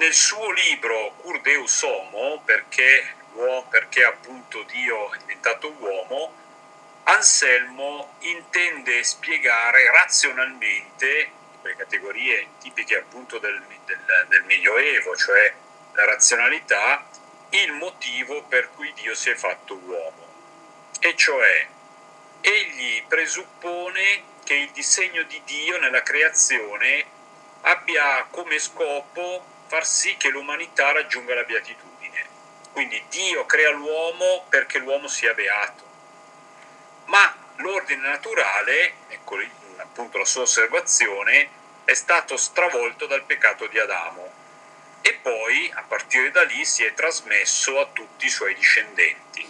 nel suo libro Cur Deus Homo, perché appunto Dio è diventato uomo, Anselmo intende spiegare razionalmente le categorie tipiche appunto del Medioevo, cioè la razionalità, il motivo per cui Dio si è fatto uomo. E cioè, egli presuppone che il disegno di Dio nella creazione abbia come scopo far sì che l'umanità raggiunga la beatitudine. Quindi Dio crea l'uomo perché l'uomo sia beato. Ma l'ordine naturale, ecco appunto la sua osservazione, è stato stravolto dal peccato di Adamo e poi a partire da lì si è trasmesso a tutti i suoi discendenti.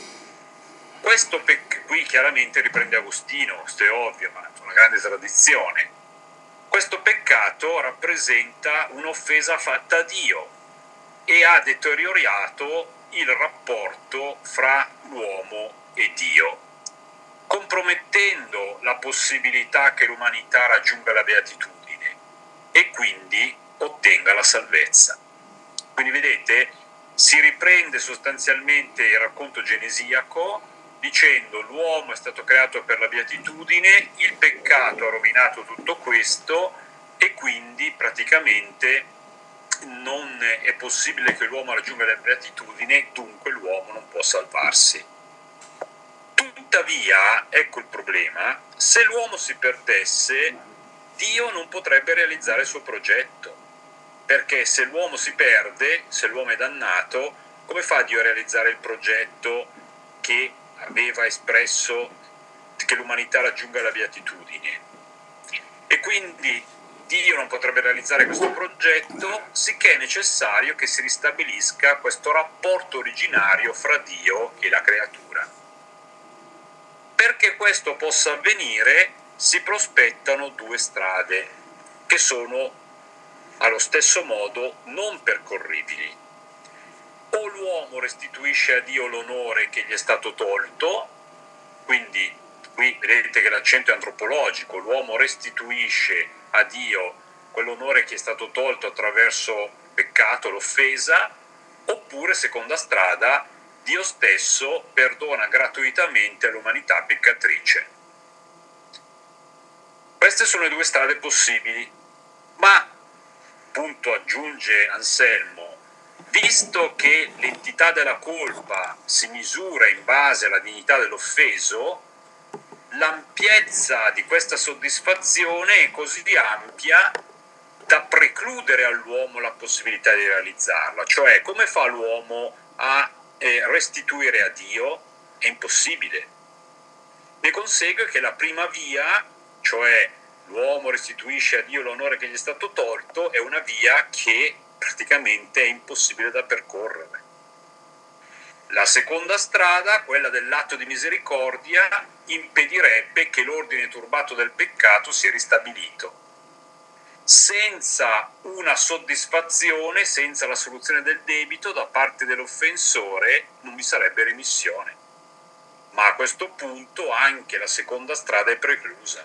Questo qui chiaramente riprende Agostino, questo è ovvio, ma è una grande tradizione. Questo peccato rappresenta un'offesa fatta a Dio e ha deteriorato il rapporto fra l'uomo e Dio, compromettendo la possibilità che l'umanità raggiunga la beatitudine e quindi ottenga la salvezza. Quindi vedete, si riprende sostanzialmente il racconto genesiaco dicendo l'uomo è stato creato per la beatitudine, il peccato ha rovinato tutto questo e quindi praticamente non è possibile che l'uomo raggiunga la beatitudine, dunque l'uomo non può salvarsi. Tuttavia, ecco il problema, se l'uomo si perdesse, Dio non potrebbe realizzare il suo progetto, perché se l'uomo si perde, se l'uomo è dannato, come fa Dio a realizzare il progetto che aveva espresso che l'umanità raggiunga la beatitudine? E quindi Dio non potrebbe realizzare questo progetto, sicché è necessario che si ristabilisca questo rapporto originario fra Dio e la creatura. Perché questo possa avvenire si prospettano due strade che sono allo stesso modo non percorribili. O l'uomo restituisce a Dio l'onore che gli è stato tolto, quindi qui vedete che l'accento è antropologico, l'uomo restituisce a Dio quell'onore che è stato tolto attraverso il peccato, l'offesa, oppure, seconda strada, Dio stesso perdona gratuitamente all'umanità peccatrice. Queste sono le due strade possibili, ma, appunto, aggiunge Anselmo, visto che l'entità della colpa si misura in base alla dignità dell'offeso, l'ampiezza di questa soddisfazione è così ampia da precludere all'uomo la possibilità di realizzarla. Cioè, come fa l'uomo a restituire a Dio? È impossibile. Ne consegue che la prima via, cioè l'uomo restituisce a Dio l'onore che gli è stato tolto, è una via che praticamente è impossibile da percorrere. La seconda strada, quella dell'atto di misericordia, impedirebbe che l'ordine turbato del peccato sia ristabilito. Senza una soddisfazione, senza la soluzione del debito da parte dell'offensore, non vi sarebbe remissione. Ma a questo punto anche la seconda strada è preclusa.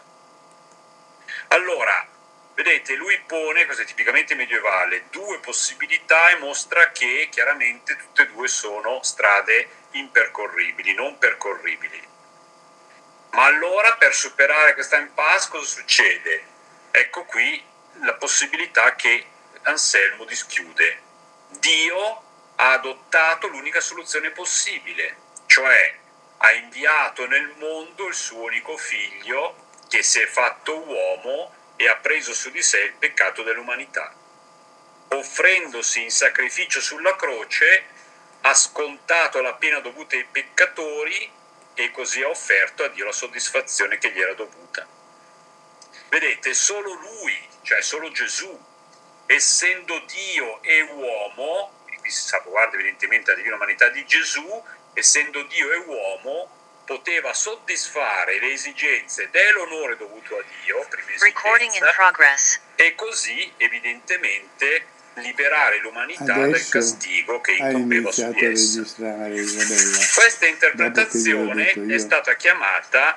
Allora, vedete, lui pone, questo è tipicamente medievale, due possibilità e mostra che chiaramente tutte e due sono strade impercorribili, non percorribili. Ma allora per superare questa impasse cosa succede? Ecco qui la possibilità che Anselmo dischiude. Dio ha adottato l'unica soluzione possibile, cioè ha inviato nel mondo il suo unico figlio che si è fatto uomo e ha preso su di sé il peccato dell'umanità. Offrendosi in sacrificio sulla croce, ha scontato la pena dovuta ai peccatori e così ha offerto a Dio la soddisfazione che gli era dovuta. Vedete, solo lui, cioè solo Gesù, essendo Dio e uomo, e qui si salvaguarda evidentemente la divina umanità di Gesù, essendo Dio e uomo, poteva soddisfare le esigenze dell'onore dovuto a Dio, prima esigenza, e così evidentemente liberare l'umanità dal castigo che incombeva su di essa. Questa interpretazione è stata chiamata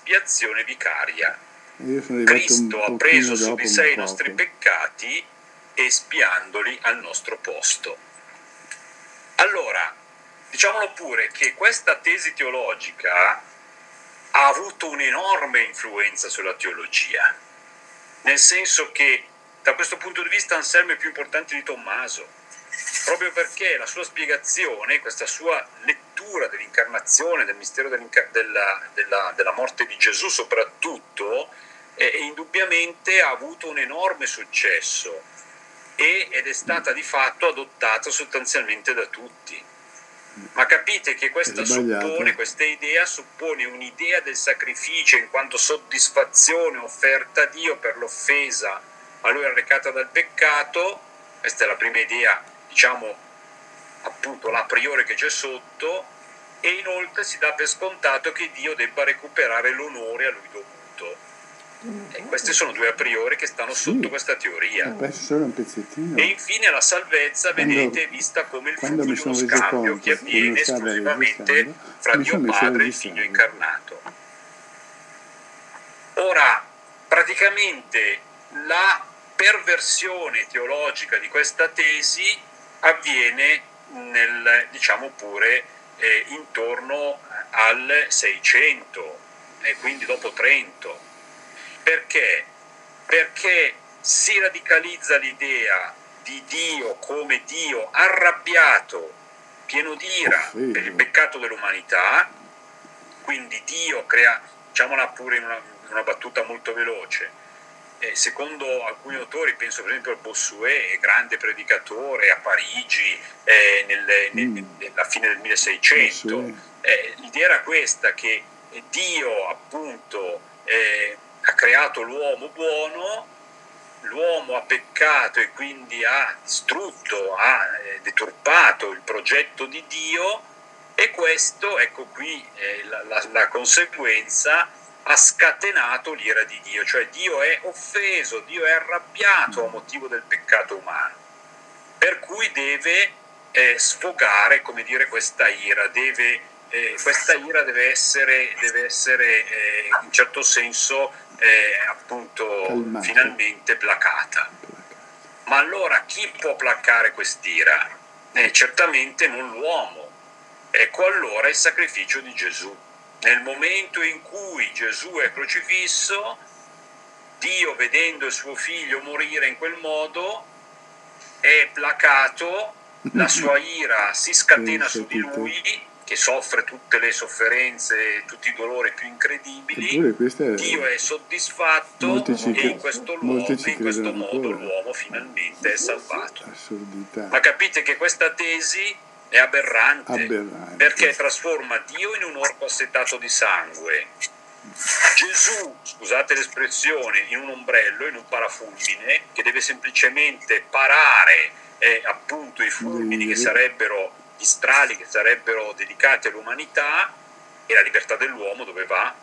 l'espiazione vicaria. Cristo ha preso su di sé i nostri peccati espiandoli al nostro posto. Allora, diciamolo pure che questa tesi teologica ha avuto un'enorme influenza sulla teologia, nel senso che da questo punto di vista Anselmo è più importante di Tommaso, proprio perché la sua spiegazione, questa sua lettura dell'incarnazione, del mistero della morte di Gesù soprattutto, indubbiamente ha avuto un enorme successo ed è stata di fatto adottata sostanzialmente da tutti. Ma capite che questa idea suppone un'idea del sacrificio in quanto soddisfazione offerta a Dio per l'offesa a lui arrecata dal peccato. Questa è la prima idea, diciamo, appunto l'a priori che c'è sotto, e inoltre si dà per scontato che Dio debba recuperare l'onore a lui dovuto. E queste sono due a priori che stanno sotto questa teoria. Solo un pezzettino. E infine la salvezza, vedete, è vista come il frutto di uno scambio che avviene esclusivamente fra Dio Padre e il Figlio incarnato. Ora, praticamente la perversione teologica di questa tesi avviene diciamo pure, intorno al 600, e quindi dopo Trento. Perché? Perché si radicalizza l'idea di Dio come Dio arrabbiato, pieno di ira per il peccato dell'umanità. Quindi Dio crea, diciamola pure in una battuta molto veloce, secondo alcuni autori, penso per esempio al Bossuet, grande predicatore a Parigi nella fine del 1600, l'idea era questa, che Dio appunto ha creato l'uomo buono, l'uomo ha peccato e quindi ha distrutto, ha deturpato il progetto di Dio, e questo, ecco qui la conseguenza, ha scatenato l'ira di Dio, cioè Dio è offeso, Dio è arrabbiato a motivo del peccato umano, per cui deve sfogare, come dire, questa ira, questa ira deve essere in certo senso appunto finalmente placata. Ma allora chi può placare quest'ira? Certamente non l'uomo. Ecco allora il sacrificio di Gesù. Nel momento in cui Gesù è crocifisso, Dio, vedendo il suo figlio morire in quel modo, è placato, la sua ira si scatena su di lui, che soffre tutte le sofferenze, tutti i dolori più incredibili. Dio è soddisfatto e in questo modo l'uomo finalmente è salvato. Ma capite che questa tesi è aberrante, perché trasforma Dio in un orco assetato di sangue, Gesù, scusate l'espressione, in un ombrello, in un parafulmine che deve semplicemente parare appunto i fulmini che sarebbero gli strali che sarebbero dedicati all'umanità, e la libertà dell'uomo dove va?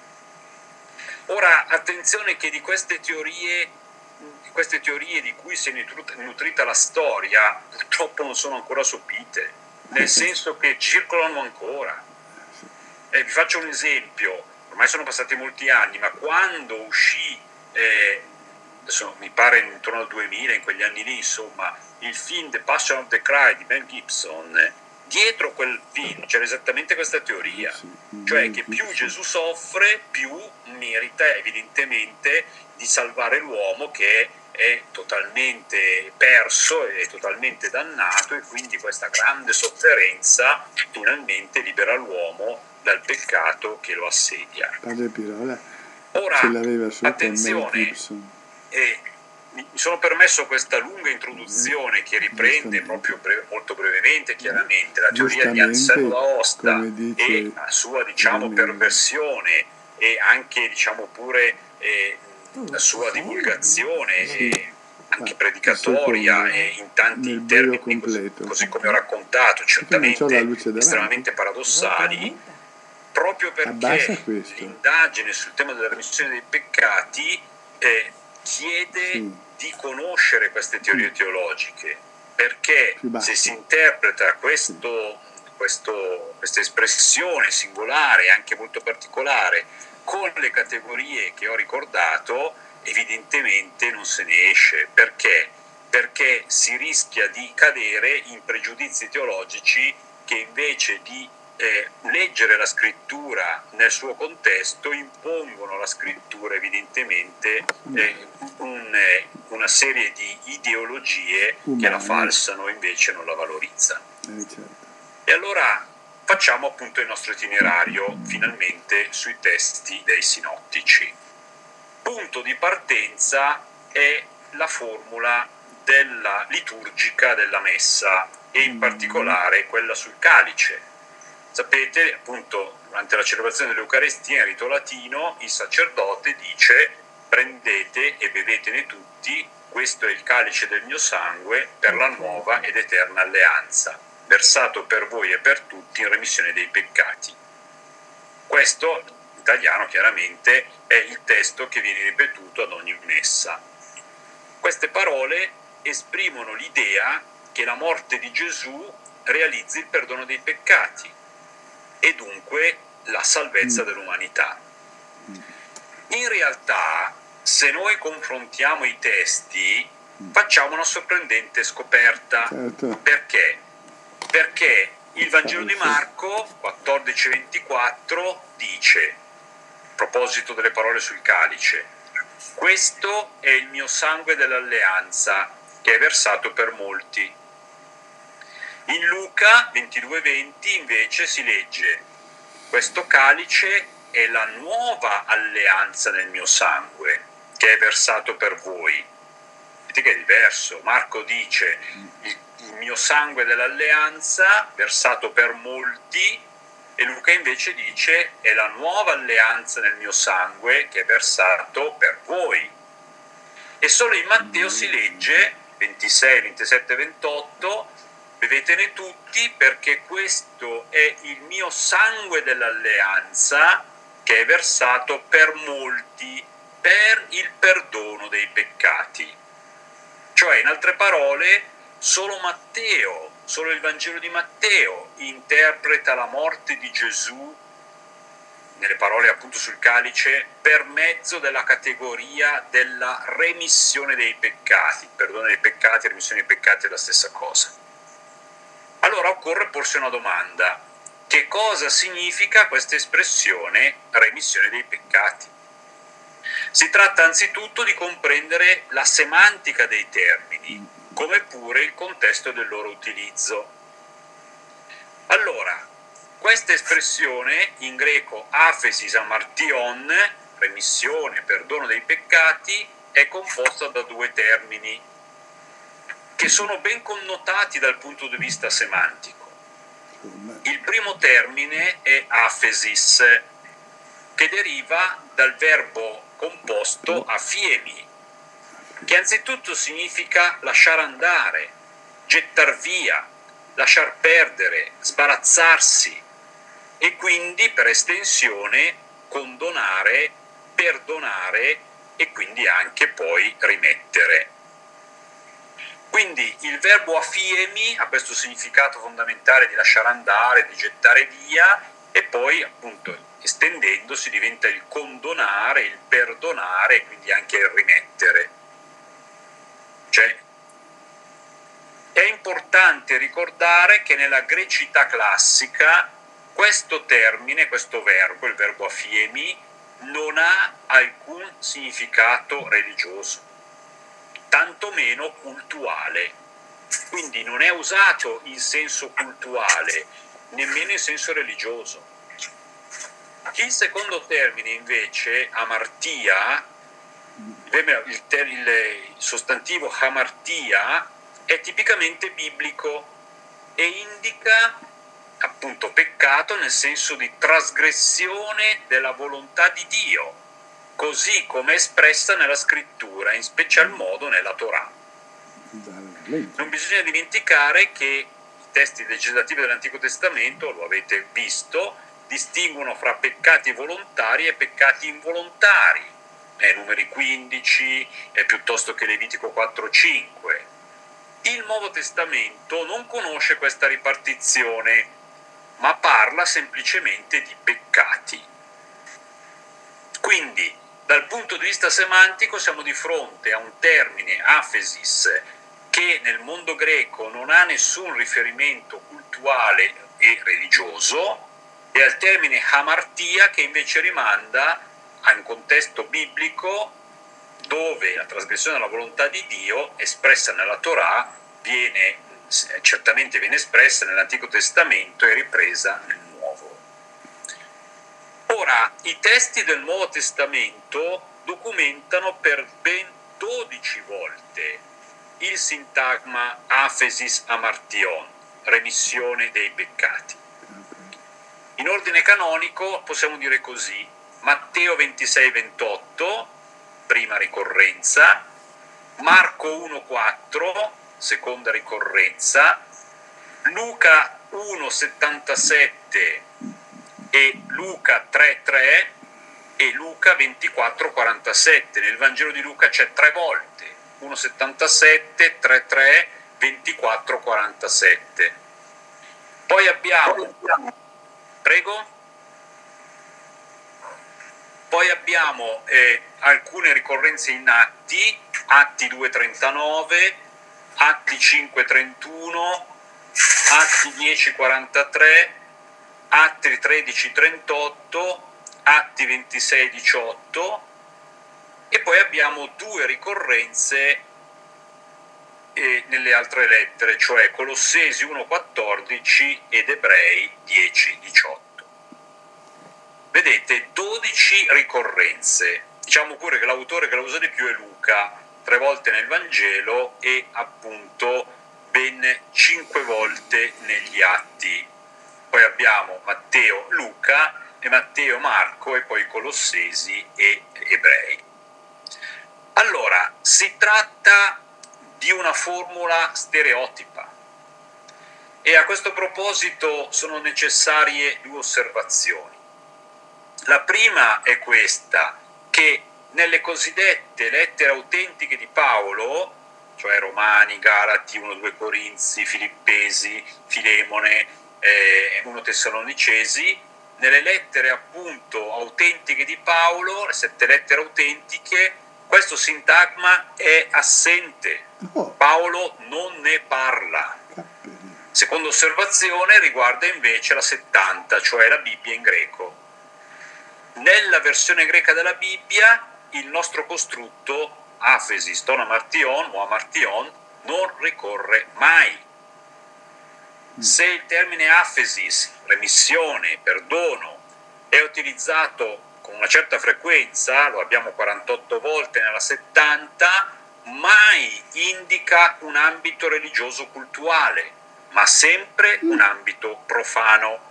Ora, attenzione che di queste teorie di cui si è nutrita la storia, purtroppo non sono ancora sopite, nel senso che circolano ancora. Vi faccio un esempio, ormai sono passati molti anni, ma quando uscì, adesso mi pare intorno al 2000, in quegli anni lì, insomma, il film The Passion of the Christ di Mel Gibson, dietro quel film c'era esattamente questa teoria, cioè che più Gesù soffre, più merita evidentemente di salvare l'uomo che è totalmente perso, è totalmente dannato, e quindi questa grande sofferenza finalmente libera l'uomo dal peccato che lo assedia. Padre Pirola ora, ce l'aveva sotto attenzione, mi sono permesso questa lunga introduzione che riprende proprio molto brevemente, chiaramente, la teoria di Anselmo d'Aosta e la sua, diciamo, perversione, e anche, diciamo, pure la sua divulgazione, anche predicatoria, in tanti termini, così come ho raccontato, certamente estremamente paradossali, proprio perché l'indagine sul tema della remissione dei peccati chiede di conoscere queste teorie teologiche, perché se si interpreta questa espressione singolare, anche molto particolare, con le categorie che ho ricordato, evidentemente non se ne esce. Perché? perché si rischia di cadere in pregiudizi teologici che invece di leggere la scrittura nel suo contesto impongono alla scrittura evidentemente una serie di ideologie che la falsano, invece non la valorizzano. Certo. E allora facciamo appunto il nostro itinerario finalmente sui testi dei sinottici. Punto di partenza è la formula della liturgica della messa e in particolare quella sul calice. Sapete, appunto, durante la celebrazione dell'Eucaristia in rito latino il sacerdote dice: prendete e bevetene tutti, questo è il calice del mio sangue per la nuova ed eterna alleanza, versato per voi e per tutti in remissione dei peccati. Questo, in italiano chiaramente, è il testo che viene ripetuto ad ogni messa. Queste parole esprimono l'idea che la morte di Gesù realizzi il perdono dei peccati e dunque la salvezza dell'umanità. In realtà, se noi confrontiamo i testi, facciamo una sorprendente scoperta. Certo. Perché? Perché il Vangelo di Marco 14:24 dice, a proposito delle parole sul calice: questo è il mio sangue dell'alleanza che è versato per molti. In Luca 22:20 invece si legge: questo calice è la nuova alleanza nel mio sangue che è versato per voi. Vedete che è diverso. Marco dice il mio sangue dell'alleanza versato per molti, e Luca invece dice è la nuova alleanza nel mio sangue che è versato per voi. E solo in Matteo si legge 26, 27, 28: bevetene tutti perché questo è il mio sangue dell'alleanza che è versato per molti per il perdono dei peccati. Cioè, in altre parole, solo il Vangelo di Matteo interpreta la morte di Gesù, nelle parole appunto sul calice, per mezzo della categoria della remissione dei peccati. Perdono dei peccati e remissione dei peccati è la stessa cosa. Allora occorre porsi una domanda: che cosa significa questa espressione remissione dei peccati? Si tratta anzitutto di comprendere la semantica dei termini, come pure il contesto del loro utilizzo. Allora, questa espressione, in greco aphesis amartion, remissione, perdono dei peccati, è composta da due termini che sono ben connotati dal punto di vista semantico. Il primo termine è aphesis, che deriva dal verbo composto aphiemi, che anzitutto significa lasciare andare, gettar via, lasciar perdere, sbarazzarsi, e quindi per estensione condonare, perdonare e quindi anche poi rimettere. Quindi il verbo aphiemi ha questo significato fondamentale di lasciare andare, di gettare via, e poi appunto estendendosi diventa il condonare, il perdonare e quindi anche il rimettere. Cioè, è importante ricordare che nella grecità classica questo termine, questo verbo, il verbo aphiemi, non ha alcun significato religioso, tantomeno cultuale. Quindi non è usato in senso cultuale, nemmeno in senso religioso. Il secondo termine invece, amartia, il sostantivo hamartia, è tipicamente biblico e indica appunto peccato nel senso di trasgressione della volontà di Dio, così come espressa nella scrittura, in special modo nella Torah. Non bisogna dimenticare che i testi legislativi dell'Antico Testamento, lo avete visto, distinguono fra peccati volontari e peccati involontari, Numeri 15 piuttosto che Levitico 4-5. Il Nuovo Testamento non conosce questa ripartizione, ma parla semplicemente di peccati. Quindi, dal punto di vista semantico, siamo di fronte a un termine, aphesis, che nel mondo greco non ha nessun riferimento cultuale e religioso, e al termine hamartia, che invece rimanda a un contesto biblico dove la trasgressione della volontà di Dio espressa nella Torah certamente viene espressa nell'Antico Testamento e ripresa nel Nuovo. Ora, i testi del Nuovo Testamento documentano per ben 12 volte il sintagma aphesis hamartion, remissione dei peccati. In ordine canonico possiamo dire così: Matteo 26-28, prima ricorrenza, Marco 1-4, seconda ricorrenza, Luca 1-77 e Luca 3-3 e Luca 24-47. Nel Vangelo di Luca c'è 3 volte, 1-77, 3-3, 24-47. Poi abbiamo... Prego? Poi abbiamo alcune ricorrenze in Atti, Atti 2:39, Atti 5:31, Atti 10:43, Atti 13:38, Atti 26:18, e poi abbiamo 2 ricorrenze nelle altre lettere, cioè Colossesi 1:14 ed Ebrei 10:18. Vedete, 12 ricorrenze. Diciamo pure che l'autore che la usa di più è Luca, 3 volte nel Vangelo e appunto ben 5 volte negli Atti. Poi abbiamo Matteo, Luca, e Matteo, Marco, e poi Colossesi e Ebrei. Allora, si tratta di una formula stereotipa, e a questo proposito sono necessarie 2 osservazioni. La prima è questa, che nelle cosiddette lettere autentiche di Paolo, cioè Romani, Galati, 1-2 Corinzi, Filippesi, Filemone, 1 Tessalonicesi, nelle lettere appunto autentiche di Paolo, le 7 lettere autentiche, questo sintagma è assente. Paolo non ne parla. Seconda osservazione riguarda invece la 70, cioè la Bibbia in greco. Nella versione greca della Bibbia il nostro costrutto aphesis, ton amartion o amartion, non ricorre mai. Se il termine aphesis, remissione, perdono, è utilizzato con una certa frequenza, lo abbiamo 48 volte nella 70, mai indica un ambito religioso cultuale, ma sempre un ambito profano.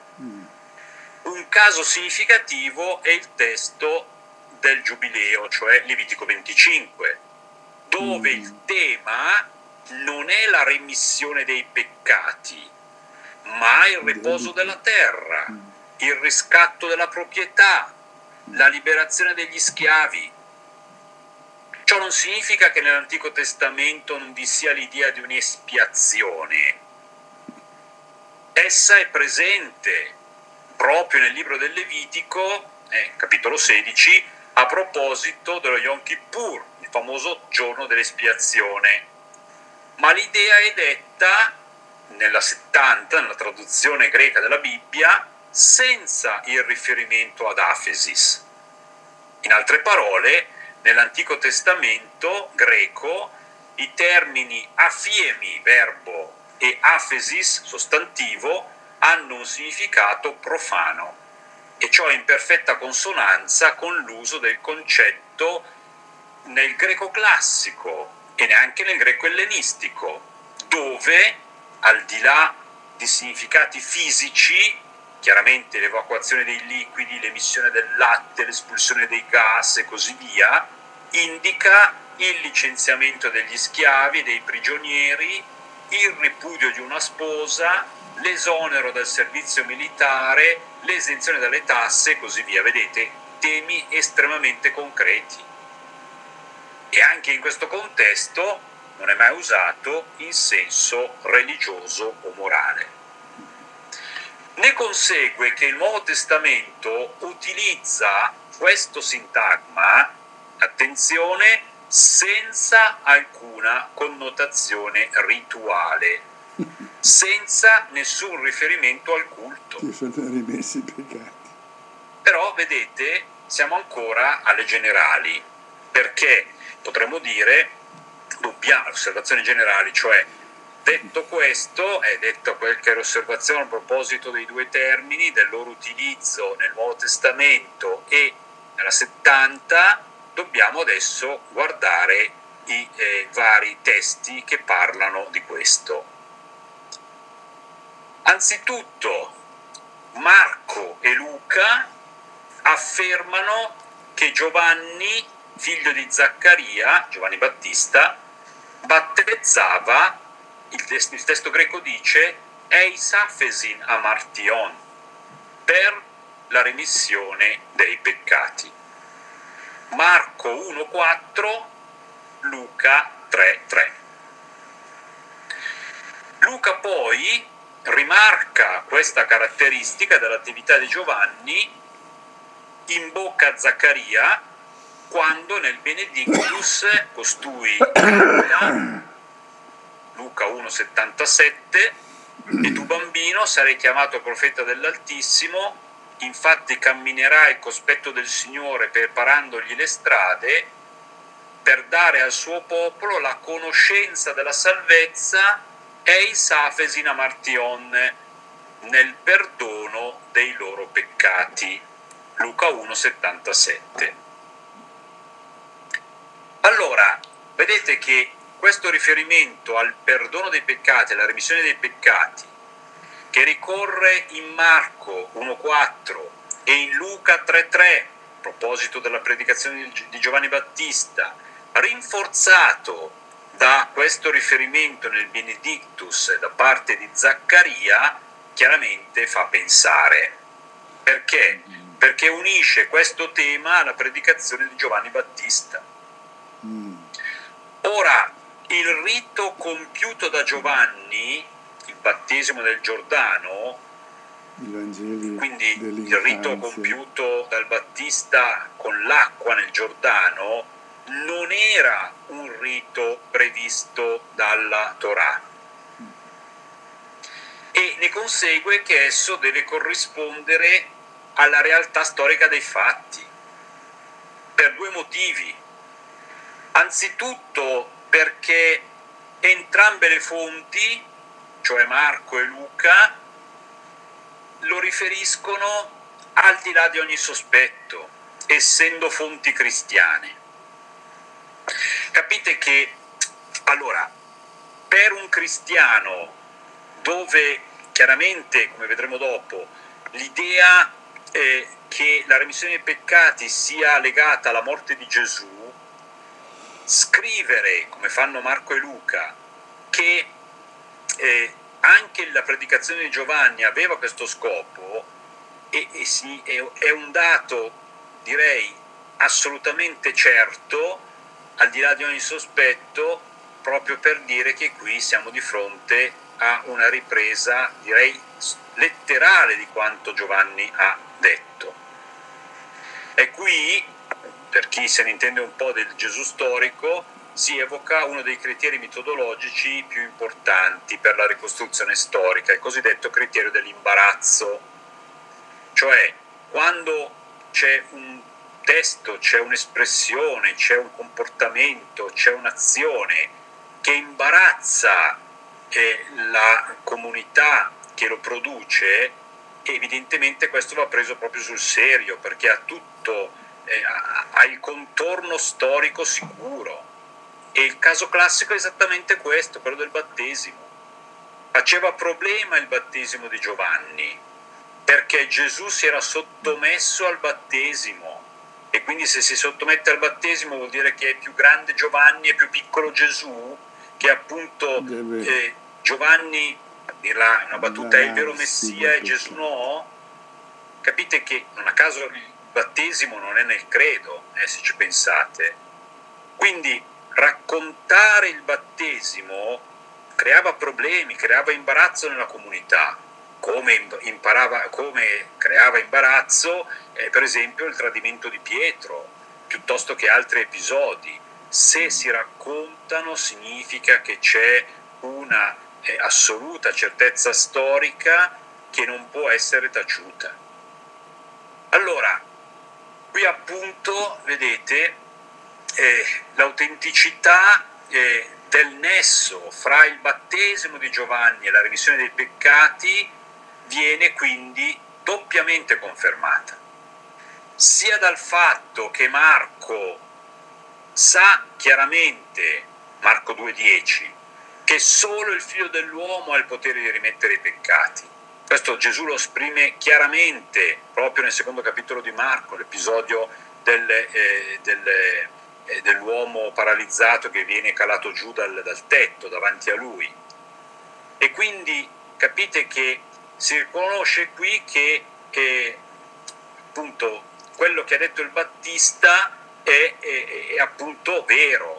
Un caso significativo è il testo del Giubileo, cioè Levitico 25, dove il tema non è la remissione dei peccati, ma il riposo della terra, il riscatto della proprietà, la liberazione degli schiavi. Ciò non significa che nell'Antico Testamento non vi sia l'idea di un'espiazione. Essa è presente proprio nel libro del Levitico, capitolo 16, a proposito dello Yom Kippur, il famoso giorno dell'espiazione. Ma l'idea è detta nella 70, nella traduzione greca della Bibbia, senza il riferimento ad aphesis. In altre parole, nell'Antico Testamento greco i termini aphiemi, verbo, e aphesis, sostantivo, hanno un significato profano, e ciò è in perfetta consonanza con l'uso del concetto nel greco classico e neanche nel greco ellenistico, dove, al di là di significati fisici, chiaramente l'evacuazione dei liquidi, l'emissione del latte, l'espulsione dei gas e così via, indica il licenziamento degli schiavi e dei prigionieri, il ripudio di una sposa, l'esonero dal servizio militare, l'esenzione dalle tasse e così via. Vedete, temi estremamente concreti. E anche in questo contesto non è mai usato in senso religioso o morale. Ne consegue che il Nuovo Testamento utilizza questo sintagma, attenzione, senza alcuna connotazione rituale, senza nessun riferimento al culto. Ti sono rimessi i peccati. Però vedete, siamo ancora alle generali, perché potremmo dire, osservazioni generali, cioè detto questo, è detto quel che è l'osservazione a proposito dei due termini, del loro utilizzo nel Nuovo Testamento e nella 70, dobbiamo adesso guardare i vari testi che parlano di questo. Anzitutto, Marco e Luca affermano che Giovanni, figlio di Zaccaria, Giovanni Battista, battezzava, il testo greco dice, eis aphesin amartion, per la remissione dei peccati. Marco 1,4, Luca 3,3. Luca poi rimarca questa caratteristica dell'attività di Giovanni in bocca a Zaccaria quando nel Benedictus costui Luca 1,77, e tu bambino sarai chiamato profeta dell'Altissimo, infatti camminerai cospetto del Signore preparandogli le strade per dare al suo popolo la conoscenza della salvezza eis aphesin amartion, nel perdono dei loro peccati. Luca 1,77. Allora, vedete che questo riferimento al perdono dei peccati, alla remissione dei peccati, che ricorre in Marco 1,4 e in Luca 3,3, a proposito della predicazione di Giovanni Battista, rinforzato da questo riferimento nel Benedictus da parte di Zaccaria, chiaramente fa pensare. Perché? Perché unisce questo tema alla predicazione di Giovanni Battista. Ora, il rito compiuto da Giovanni, il battesimo del Giordano, quindi il rito compiuto dal Battista con l'acqua nel Giordano, non era un rito previsto dalla Torah, e ne consegue che esso deve corrispondere alla realtà storica dei fatti, per due motivi. Anzitutto perché entrambe le fonti, cioè Marco e Luca, lo riferiscono al di là di ogni sospetto, essendo fonti cristiane. Capite che, allora, per un cristiano dove chiaramente, come vedremo dopo, l'idea che la remissione dei peccati sia legata alla morte di Gesù, scrivere, come fanno Marco e Luca, che anche la predicazione di Giovanni aveva questo scopo, è un dato, direi, assolutamente certo, al di là di ogni sospetto, proprio per dire che qui siamo di fronte a una ripresa, direi, letterale di quanto Giovanni ha detto. E qui, per chi se ne intende un po' del Gesù storico, si evoca uno dei criteri metodologici più importanti per la ricostruzione storica, il cosiddetto criterio dell'imbarazzo. Cioè, quando c'è un testo, c'è un'espressione, c'è un comportamento, c'è un'azione che imbarazza la comunità che lo produce, evidentemente questo va preso proprio sul serio, perché ha tutto, ha il contorno storico sicuro. E il caso classico è esattamente questo, quello del battesimo. Faceva problema il battesimo di Giovanni, perché Gesù si era sottomesso al battesimo, e quindi se si sottomette al battesimo vuol dire che è più grande Giovanni e più piccolo Gesù, che appunto Giovanni, a dirla una battuta, è il vero Messia e Gesù no. Capite che non a caso il battesimo non è nel credo, se ci pensate. Quindi raccontare il battesimo creava problemi, creava imbarazzo nella comunità, come creava imbarazzo per esempio il tradimento di Pietro, piuttosto che altri episodi. se si raccontano significa che c'è una assoluta certezza storica che non può essere taciuta. Allora, qui appunto vedete l'autenticità del nesso fra il battesimo di Giovanni e la remissione dei peccati viene quindi doppiamente confermata, sia dal fatto che Marco sa chiaramente, Marco 2,10, che solo il figlio dell'uomo ha il potere di rimettere i peccati. Questo Gesù lo esprime chiaramente proprio nel secondo capitolo di Marco, l'episodio dell'uomo paralizzato che viene calato giù dal tetto davanti a lui. E quindi capite che si riconosce qui che appunto quello che ha detto il Battista è appunto vero.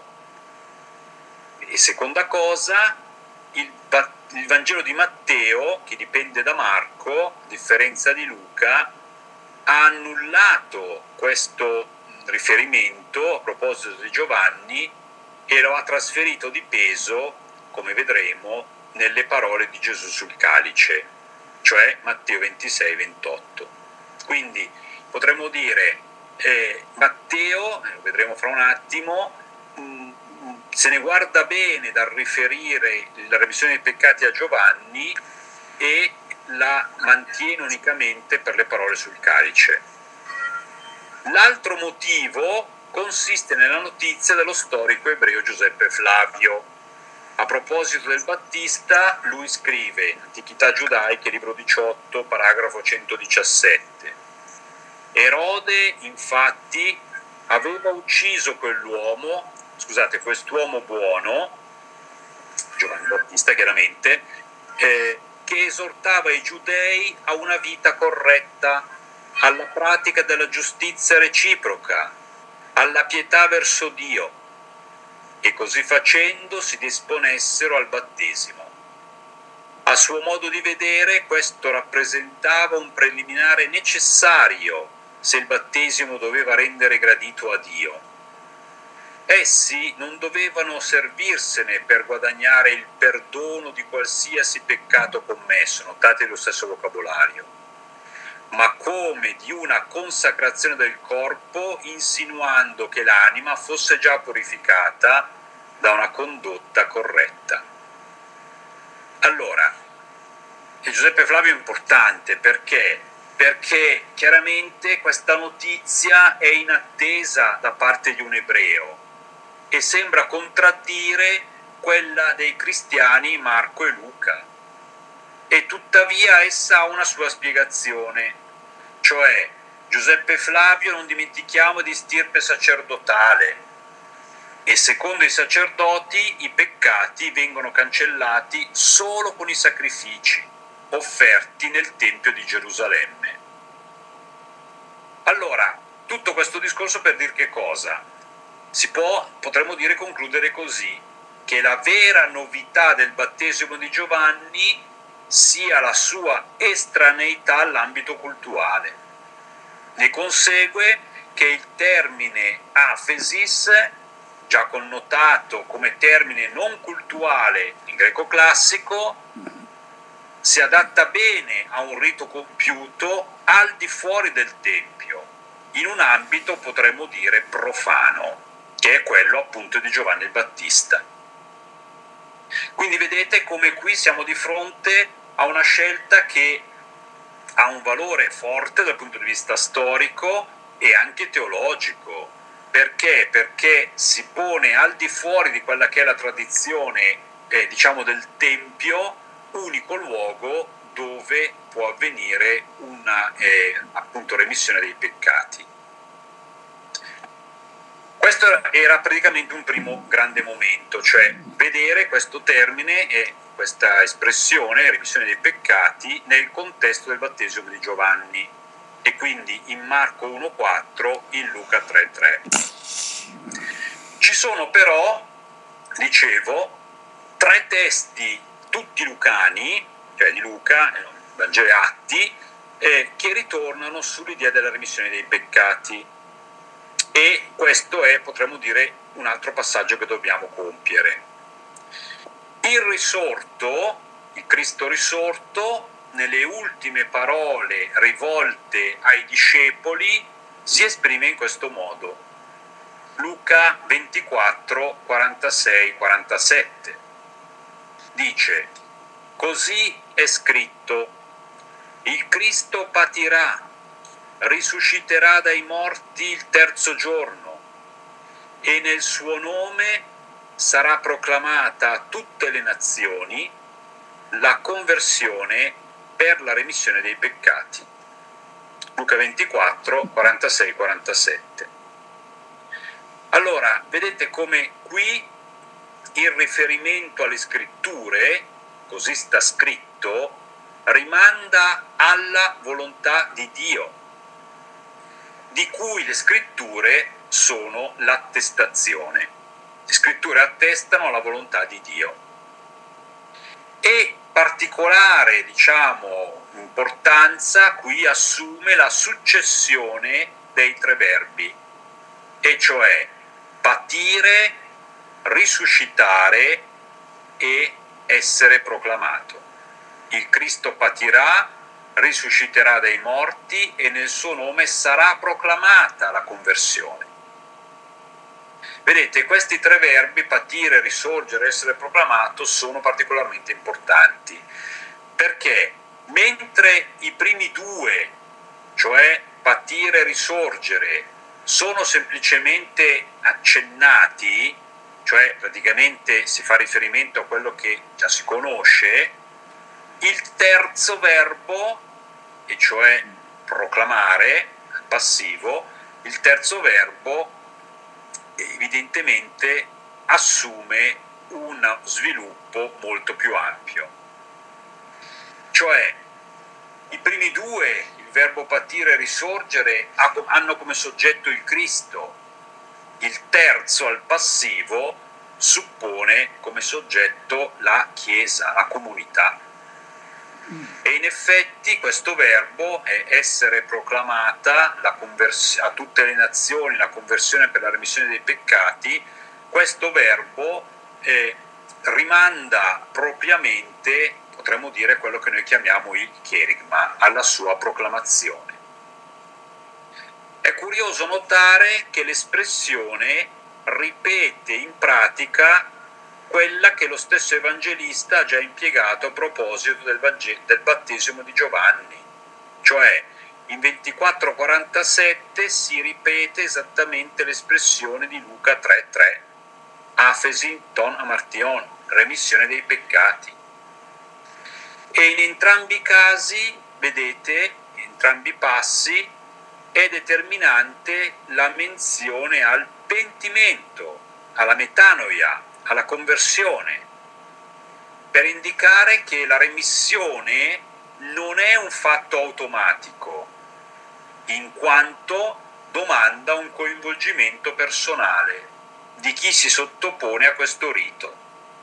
E seconda cosa, il Vangelo di Matteo, che dipende da Marco, a differenza di Luca, ha annullato questo riferimento a proposito di Giovanni e lo ha trasferito di peso, come vedremo, nelle parole di Gesù sul calice, cioè Matteo 26-28. Quindi potremmo dire Matteo, lo vedremo fra un attimo, se ne guarda bene dal riferire la remissione dei peccati a Giovanni e la mantiene unicamente per le parole sul calice. L'altro motivo consiste nella notizia dello storico ebreo Giuseppe Flavio. A proposito del Battista, lui scrive, Antichità giudaiche, libro 18, paragrafo 117. Erode, infatti, aveva ucciso quest'uomo buono, Giovanni Battista chiaramente, che esortava i giudei a una vita corretta, alla pratica della giustizia reciproca, alla pietà verso Dio, e così facendo si disponessero al battesimo. A suo modo di vedere, questo rappresentava un preliminare necessario se il battesimo doveva rendere gradito a Dio. Essi non dovevano servirsene per guadagnare il perdono di qualsiasi peccato commesso, notate lo stesso vocabolario, ma come di una consacrazione del corpo, insinuando che l'anima fosse già purificata da una condotta corretta. Allora, Giuseppe Flavio è importante perché chiaramente questa notizia è in attesa da parte di un ebreo e sembra contraddire quella dei cristiani Marco e Luca, e tuttavia essa ha una sua spiegazione, cioè Giuseppe Flavio, non dimentichiamo, di stirpe sacerdotale, e secondo i sacerdoti i peccati vengono cancellati solo con i sacrifici offerti nel Tempio di Gerusalemme. Allora, tutto questo discorso per dire che cosa? Potremmo dire, concludere così, che la vera novità del battesimo di Giovanni sia la sua estraneità all'ambito cultuale. Ne consegue che il termine aphesis, già connotato come termine non cultuale in greco classico, si adatta bene a un rito compiuto al di fuori del Tempio, in un ambito potremmo dire profano, che è quello appunto di Giovanni il Battista. Quindi vedete come qui siamo di fronte a una scelta che ha un valore forte dal punto di vista storico e anche teologico. Perché? Perché si pone al di fuori di quella che è la tradizione del Tempio, unico luogo dove può avvenire una appunto remissione dei peccati. Questo era praticamente un primo grande momento, cioè vedere questo termine e questa espressione, remissione dei peccati, nel contesto del battesimo di Giovanni, e quindi in Marco 1,4, in Luca 3,3. Ci sono però, dicevo, 3 testi, tutti lucani, cioè di Luca, Vangelo e Atti, che ritornano sull'idea della remissione dei peccati. E questo è, potremmo dire, un altro passaggio che dobbiamo compiere. Il risorto, il Cristo risorto, nelle ultime parole rivolte ai discepoli, si esprime in questo modo. Luca 24, 46, 47. Dice: così è scritto, il Cristo patirà, risusciterà dai morti il terzo giorno, e nel suo nome sarà proclamata a tutte le nazioni la conversione per la remissione dei peccati. Luca 24, 46, 47. Allora, vedete come qui il riferimento alle scritture, così sta scritto, rimanda alla volontà di Dio, di cui le scritture sono l'attestazione. Le scritture attestano la volontà di Dio. E particolare, importanza qui assume la successione dei tre verbi, e cioè patire, risuscitare e essere proclamato. Il Cristo patirà, risusciterà dai morti e nel suo nome sarà proclamata la conversione. Vedete, questi tre verbi, patire, risorgere, essere proclamato, sono particolarmente importanti, perché mentre i primi due, cioè patire e risorgere, sono semplicemente accennati, cioè praticamente si fa riferimento a quello che già si conosce, il terzo verbo, e cioè proclamare, passivo, il terzo verbo evidentemente assume uno sviluppo molto più ampio. Cioè, i primi due, il verbo patire e risorgere, hanno come soggetto il Cristo. Il terzo, al passivo, suppone come soggetto la Chiesa, la comunità. E in effetti questo verbo è essere proclamata a tutte le nazioni la conversione per la remissione dei peccati. Questo verbo rimanda propriamente, potremmo dire, quello che noi chiamiamo il cherigma, alla sua proclamazione. È curioso notare che l'espressione ripete in pratica quella che lo stesso evangelista ha già impiegato a proposito del battesimo di Giovanni, cioè in 24:47 si ripete esattamente l'espressione di Luca 3:3, afesi ton amartion, remissione dei peccati. E in entrambi i casi, vedete, in entrambi i passi, è determinante la menzione al pentimento, alla metanoia, alla conversione, per indicare che la remissione non è un fatto automatico, in quanto domanda un coinvolgimento personale di chi si sottopone a questo rito.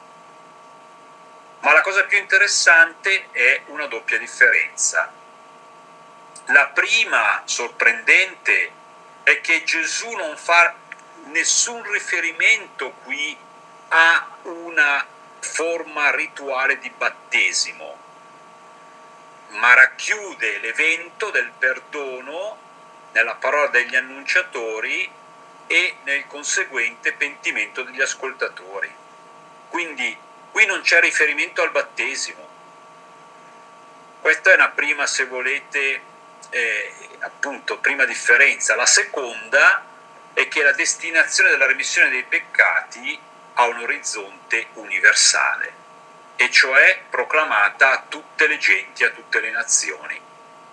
Ma la cosa più interessante è una doppia differenza. La prima, sorprendente, è che Gesù non fa nessun riferimento qui a una forma rituale di battesimo, ma racchiude l'evento del perdono nella parola degli annunciatori e nel conseguente pentimento degli ascoltatori. Quindi qui non c'è riferimento al battesimo. Questa è una prima, se volete, prima differenza. La seconda è che la destinazione della remissione dei peccati ha un orizzonte universale, e cioè proclamata a tutte le genti, a tutte le nazioni.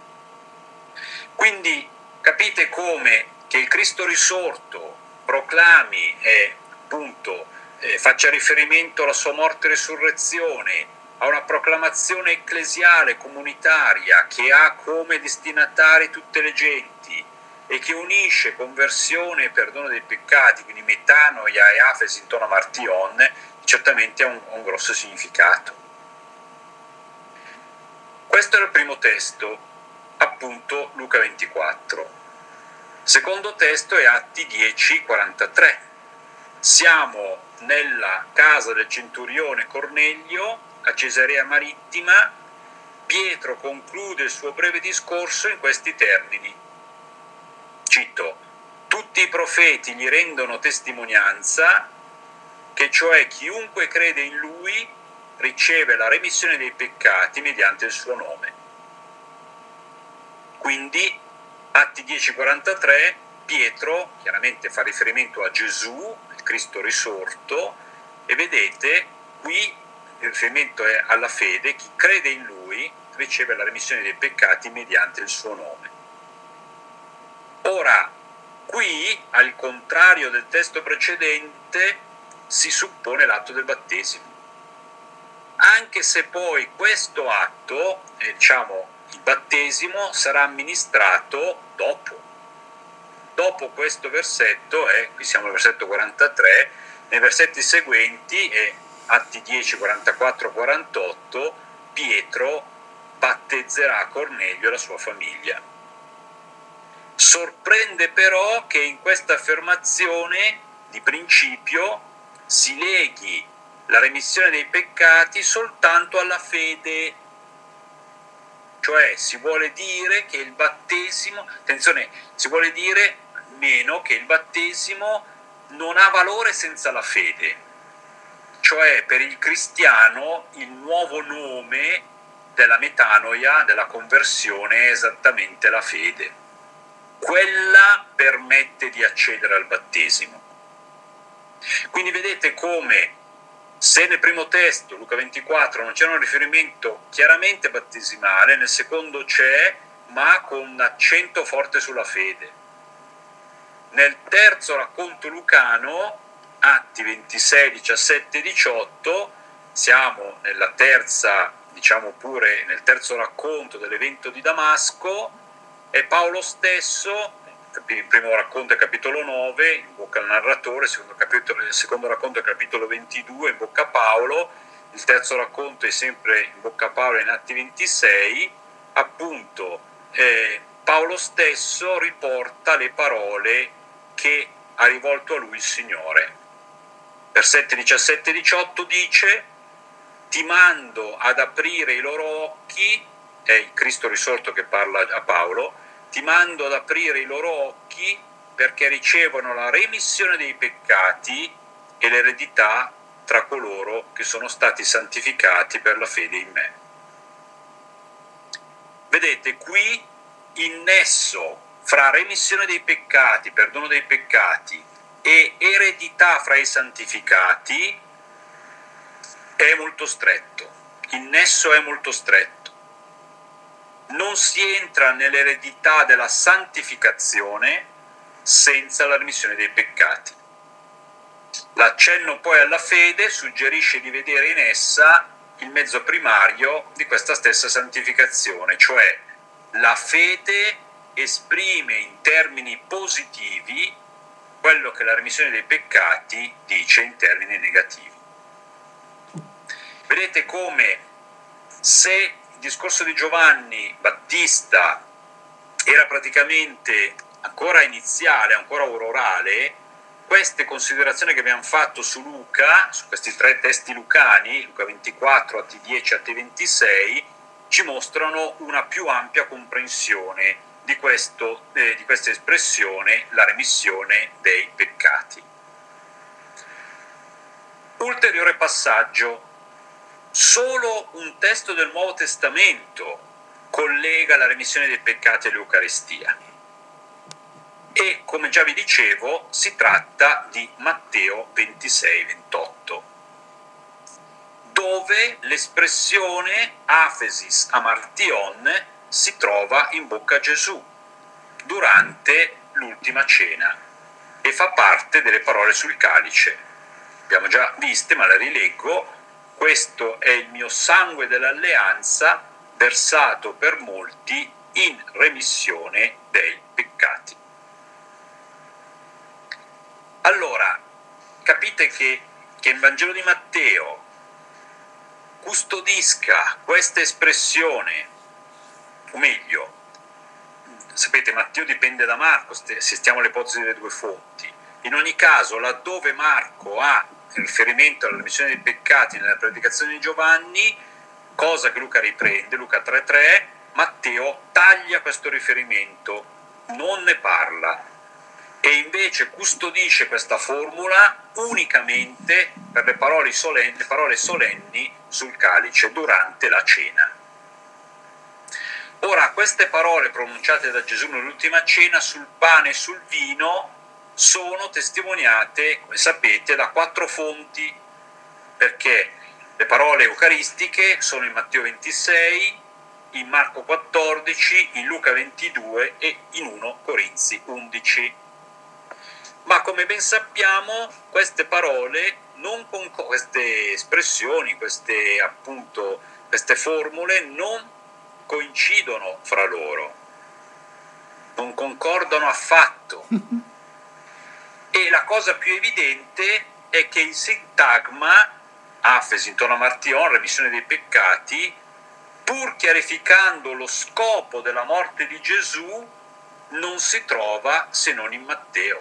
Quindi capite come che il Cristo risorto proclami e faccia riferimento alla sua morte e risurrezione, a una proclamazione ecclesiale, comunitaria, che ha come destinatari tutte le genti e che unisce conversione e perdono dei peccati, quindi metanoia e afesi in tono martion, certamente ha un grosso significato. Questo era il primo testo, appunto Luca 24. Secondo testo è Atti 10:43. Siamo nella casa del centurione Cornelio, a Cesarea Marittima. Pietro conclude il suo breve discorso in questi termini. Cito: tutti i profeti gli rendono testimonianza che cioè chiunque crede in lui riceve la remissione dei peccati mediante il suo nome. Quindi, Atti 10:43, Pietro chiaramente fa riferimento a Gesù, il Cristo risorto, e vedete, qui il riferimento è alla fede, chi crede in lui riceve la remissione dei peccati mediante il suo nome. Ora, qui, al contrario del testo precedente, si suppone l'atto del battesimo. Anche se poi questo atto, il battesimo, sarà amministrato dopo questo versetto, qui siamo al versetto 43, nei versetti seguenti, Atti 10, 44, 48, Pietro battezzerà Cornelio e la sua famiglia. Sorprende però che in questa affermazione di principio si leghi la remissione dei peccati soltanto alla fede. Cioè si vuole dire che il battesimo, attenzione, si vuole dire meno che il battesimo non ha valore senza la fede. Cioè per il cristiano il nuovo nome della metanoia, della conversione, è esattamente la fede. Quella permette di accedere al battesimo. Quindi vedete come, se nel primo testo, Luca 24, non c'era un riferimento chiaramente battesimale, nel secondo c'è, ma con un accento forte sulla fede. Nel terzo racconto lucano, Atti 26, 17 e 18, siamo nella terza, pure nel terzo racconto dell'evento di Damasco, e Paolo stesso, il primo racconto è capitolo 9, in bocca al narratore, il secondo racconto è capitolo 22, in bocca a Paolo, il terzo racconto è sempre in bocca a Paolo in Atti 26, appunto Paolo stesso riporta le parole che ha rivolto a lui il Signore. Versetti 17 e 18 dice: ti mando ad aprire i loro occhi, è il Cristo risorto che parla a Paolo, ti mando ad aprire i loro occhi perché ricevono la remissione dei peccati e l'eredità tra coloro che sono stati santificati per la fede in me. Vedete qui il nesso fra remissione dei peccati, perdono dei peccati e eredità fra i santificati è molto stretto. Il nesso è molto stretto. Non si entra nell'eredità della santificazione senza la remissione dei peccati. L'accenno poi alla fede suggerisce di vedere in essa il mezzo primario di questa stessa santificazione, cioè la fede esprime in termini positivi quello che la remissione dei peccati dice in termini negativi. Vedete come, se il discorso di Giovanni Battista era praticamente ancora iniziale, ancora orale, queste considerazioni che abbiamo fatto su Luca, su questi tre testi lucani, Luca 24, Atti 10, Atti 26, ci mostrano una più ampia comprensione di questa espressione, la remissione dei peccati. Ulteriore passaggio. Solo un testo del Nuovo Testamento collega la remissione dei peccati all'Eucaristia. E, come già vi dicevo, si tratta di Matteo 26-28, dove l'espressione aphesis amartion si trova in bocca a Gesù durante l'ultima cena e fa parte delle parole sul calice. Abbiamo già viste, ma le rileggo. Questo è il mio sangue dell'alleanza versato per molti in remissione dei peccati. Allora, capite che il Vangelo di Matteo custodisca questa espressione, o meglio, sapete, Matteo dipende da Marco, se stiamo all'ipotesi delle due fonti. In ogni caso, laddove Marco ha riferimento alla remissione dei peccati nella predicazione di Giovanni, cosa che Luca riprende, Luca 3,3, Matteo taglia questo riferimento, non ne parla e invece custodisce questa formula unicamente per le parole solenni sul calice durante la cena. Ora, queste parole pronunciate da Gesù nell'ultima cena sul pane e sul vino sono testimoniate, come sapete, da 4 fonti, perché le parole eucaristiche sono in Matteo 26, in Marco 14, in Luca 22 e in 1 Corinzi 11. Ma come ben sappiamo, queste parole, queste espressioni, queste formule non coincidono fra loro, non concordano affatto. E la cosa più evidente è che il sintagma Afesi, Tona Martion, remissione dei peccati, pur chiarificando lo scopo della morte di Gesù, non si trova se non in Matteo.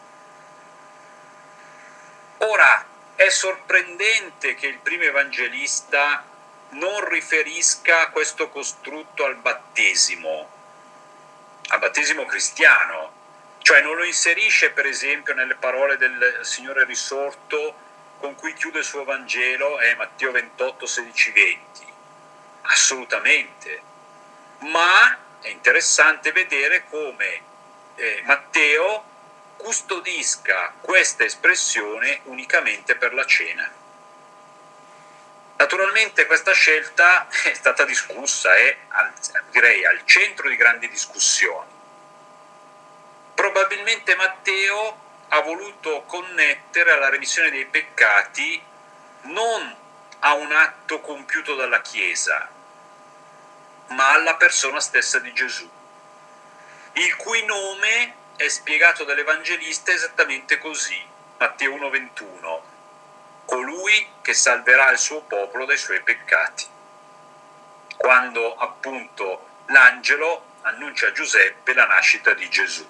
Ora, è sorprendente che il primo evangelista non riferisca questo costrutto al battesimo cristiano, cioè non lo inserisce per esempio nelle parole del Signore risorto con cui chiude il suo Vangelo, Matteo 28, 16, 20. Assolutamente. Ma è interessante vedere come Matteo custodisca questa espressione unicamente per la cena. Naturalmente questa scelta è stata discussa, è direi al centro di grandi discussioni. Probabilmente Matteo ha voluto connettere alla remissione dei peccati non a un atto compiuto dalla Chiesa, ma alla persona stessa di Gesù, il cui nome è spiegato dall'Evangelista esattamente così, Matteo 1,21, colui che salverà il suo popolo dai suoi peccati, quando appunto l'angelo annuncia a Giuseppe la nascita di Gesù.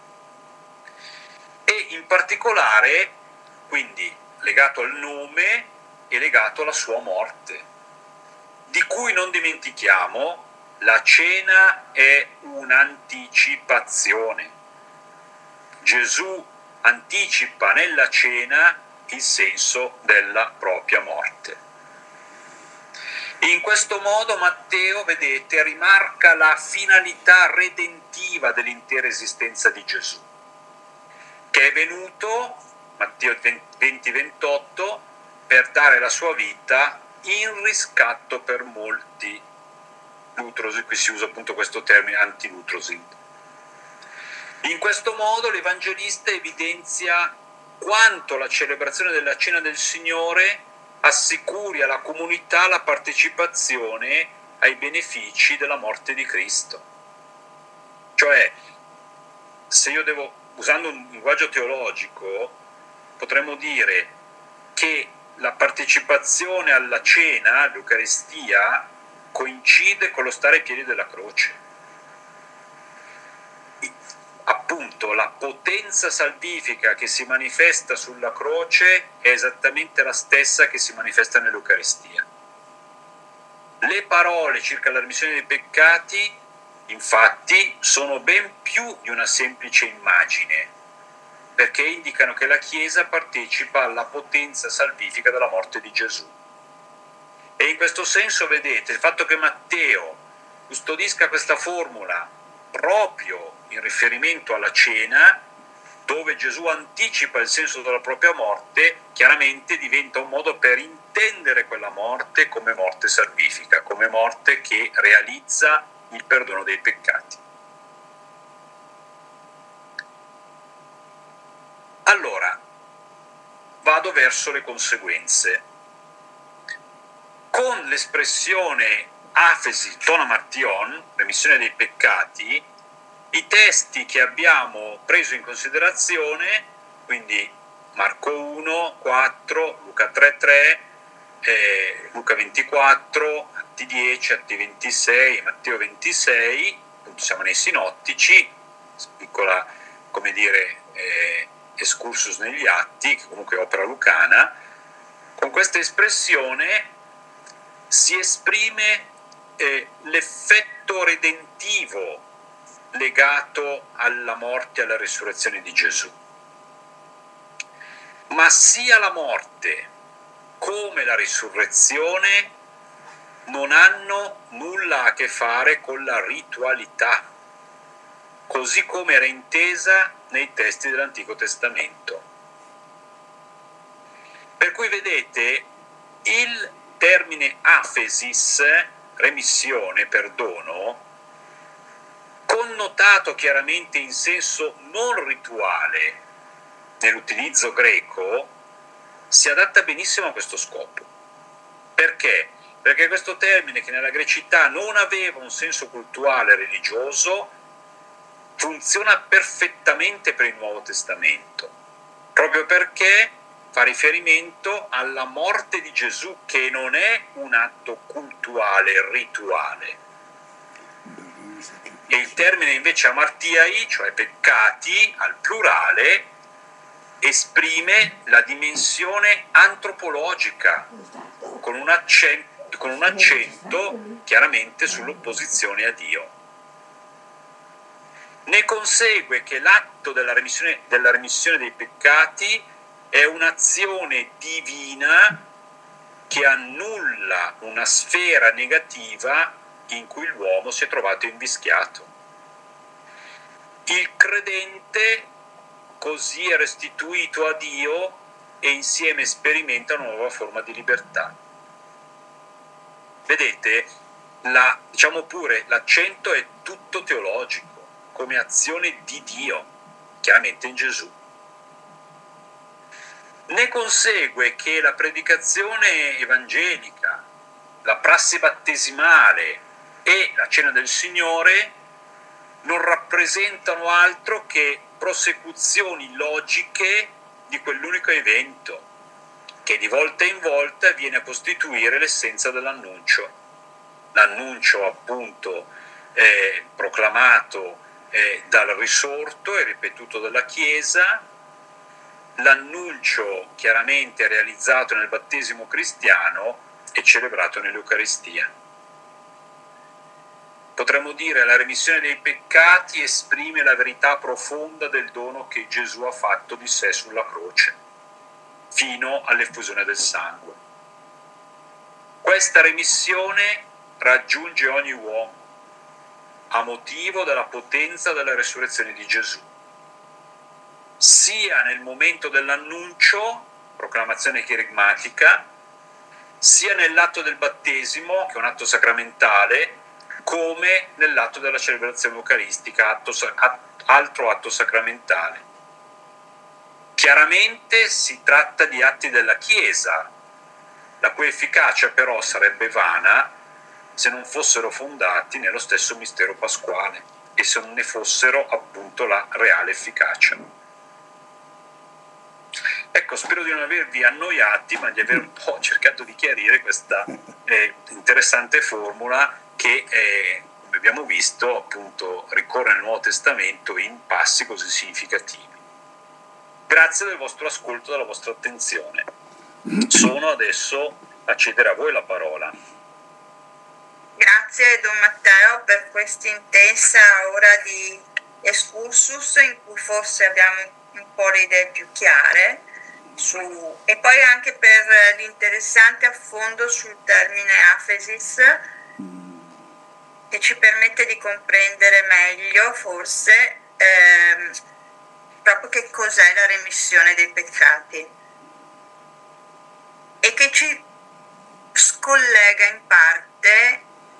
E in particolare, quindi, legato al nome e legato alla sua morte, di cui non dimentichiamo, la cena è un'anticipazione. Gesù anticipa nella cena il senso della propria morte. In questo modo Matteo, vedete, rimarca la finalità redentiva dell'intera esistenza di Gesù, che è venuto, Matteo 20-28, per dare la sua vita in riscatto per molti. Lutrosi, qui si usa appunto questo termine, antilutrosi. In questo modo l'Evangelista evidenzia quanto la celebrazione della Cena del Signore assicuri alla comunità la partecipazione ai benefici della morte di Cristo. Cioè, se io devo, usando un linguaggio teologico, potremmo dire che la partecipazione alla cena, all'Eucaristia, coincide con lo stare ai piedi della croce. Appunto, la potenza salvifica che si manifesta sulla croce è esattamente la stessa che si manifesta nell'Eucaristia. Le parole circa la remissione dei peccati, infatti, sono ben più di una semplice immagine, perché indicano che la Chiesa partecipa alla potenza salvifica della morte di Gesù. E in questo senso, vedete, il fatto che Matteo custodisca questa formula proprio in riferimento alla cena, dove Gesù anticipa il senso della propria morte, chiaramente diventa un modo per intendere quella morte come morte salvifica, come morte che realizza il perdono dei peccati. Allora, vado verso le conseguenze. Con l'espressione Afesi Tona Martion, remissione dei peccati, i testi che abbiamo preso in considerazione, quindi Marco 1, 4, Luca 3, 3, Luca 24, Atti 10, Atti 26, Matteo 26, appunto siamo nei sinottici, piccola, come dire, excursus negli Atti, che comunque è opera lucana, con questa espressione si esprime l'effetto redentivo legato alla morte e alla risurrezione di Gesù. Ma sia la morte come la risurrezione non hanno nulla a che fare con la ritualità, così come era intesa nei testi dell'Antico Testamento. Per cui vedete, il termine aphesis, remissione, perdono, connotato chiaramente in senso non rituale nell'utilizzo greco, si adatta benissimo a questo scopo. Perché? Perché questo termine, che nella grecità non aveva un senso cultuale religioso, funziona perfettamente per il Nuovo Testamento, proprio perché fa riferimento alla morte di Gesù, che non è un atto cultuale, rituale. E il termine invece amartiai, cioè peccati, al plurale, esprime la dimensione antropologica, con un accento chiaramente sull'opposizione a Dio. Ne consegue che l'atto della remissione dei peccati è un'azione divina che annulla una sfera negativa in cui l'uomo si è trovato invischiato. Il credente così è restituito a Dio e insieme sperimenta una nuova forma di libertà. Vedete, diciamo pure, l'accento è tutto teologico, come azione di Dio, chiaramente in Gesù. Ne consegue che la predicazione evangelica, la prassi battesimale e la cena del Signore non rappresentano altro che prosecuzioni logiche di quell'unico evento, che di volta in volta viene a costituire l'essenza dell'annuncio. L'annuncio appunto proclamato dal risorto e ripetuto dalla Chiesa, l'annuncio chiaramente realizzato nel battesimo cristiano e celebrato nell'Eucaristia. Potremmo dire che la remissione dei peccati esprime la verità profonda del dono che Gesù ha fatto di sé sulla croce, fino all'effusione del sangue. Questa remissione raggiunge ogni uomo a motivo della potenza della resurrezione di Gesù, sia nel momento dell'annuncio, proclamazione cherigmatica, sia nell'atto del battesimo, che è un atto sacramentale, come nell'atto della celebrazione eucaristica, altro atto sacramentale. Chiaramente si tratta di atti della Chiesa, la cui efficacia però sarebbe vana se non fossero fondati nello stesso mistero pasquale e se non ne fossero appunto la reale efficacia. Ecco, spero di non avervi annoiati, ma di aver un po' cercato di chiarire questa interessante formula che, come abbiamo visto, appunto ricorre nel Nuovo Testamento in passi così significativi. Grazie del vostro ascolto e della vostra attenzione. Sono adesso a cedere a voi la parola. Grazie Don Matteo per questa intensa ora di excursus in cui forse abbiamo un po' le idee più chiare e poi anche per l'interessante affondo sul termine aphesis, che ci permette di comprendere meglio forse proprio che cos'è la remissione dei peccati e che ci scollega in parte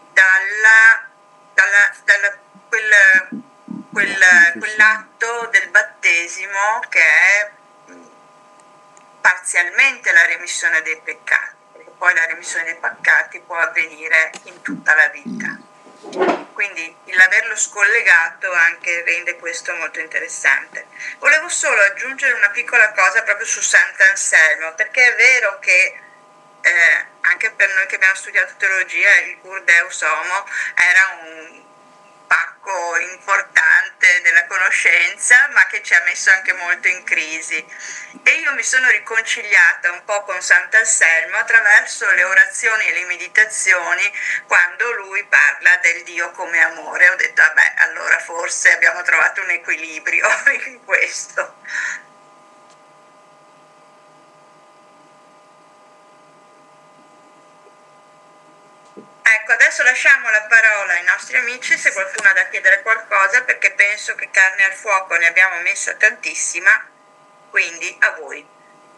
quell'atto del battesimo che è parzialmente la remissione dei peccati, perché poi la remissione dei peccati può avvenire in tutta la vita. Quindi l'averlo scollegato anche rende questo molto interessante. Volevo solo aggiungere una piccola cosa proprio su Sant'Anselmo, perché è vero che anche per noi che abbiamo studiato teologia il Cur Deus Homo era un pacco blocco importante della conoscenza, ma che ci ha messo anche molto in crisi. E io mi sono riconciliata un po' con Sant'Anselmo attraverso le orazioni e le meditazioni, quando lui parla del Dio come amore. Ho detto, vabbè, allora forse abbiamo trovato un equilibrio in questo. Ecco, adesso lasciamo la parola ai nostri amici se qualcuno ha da chiedere qualcosa, perché penso che carne al fuoco ne abbiamo messa tantissima, quindi a voi.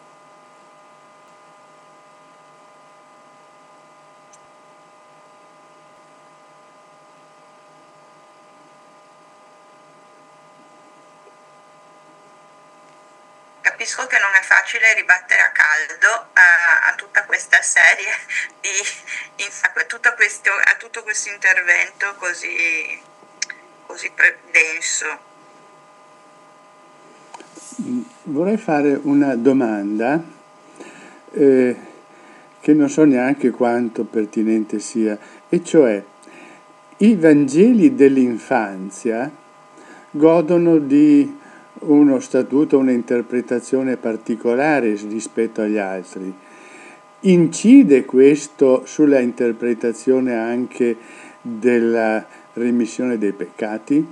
Capisco che non è facile ribattere a caldo a tutta questa serie a tutto questo intervento così denso. Vorrei fare una domanda che non so neanche quanto pertinente sia, e cioè i Vangeli dell'infanzia godono di uno statuto, un'interpretazione particolare rispetto agli altri. Incide questo sulla interpretazione anche della remissione dei peccati?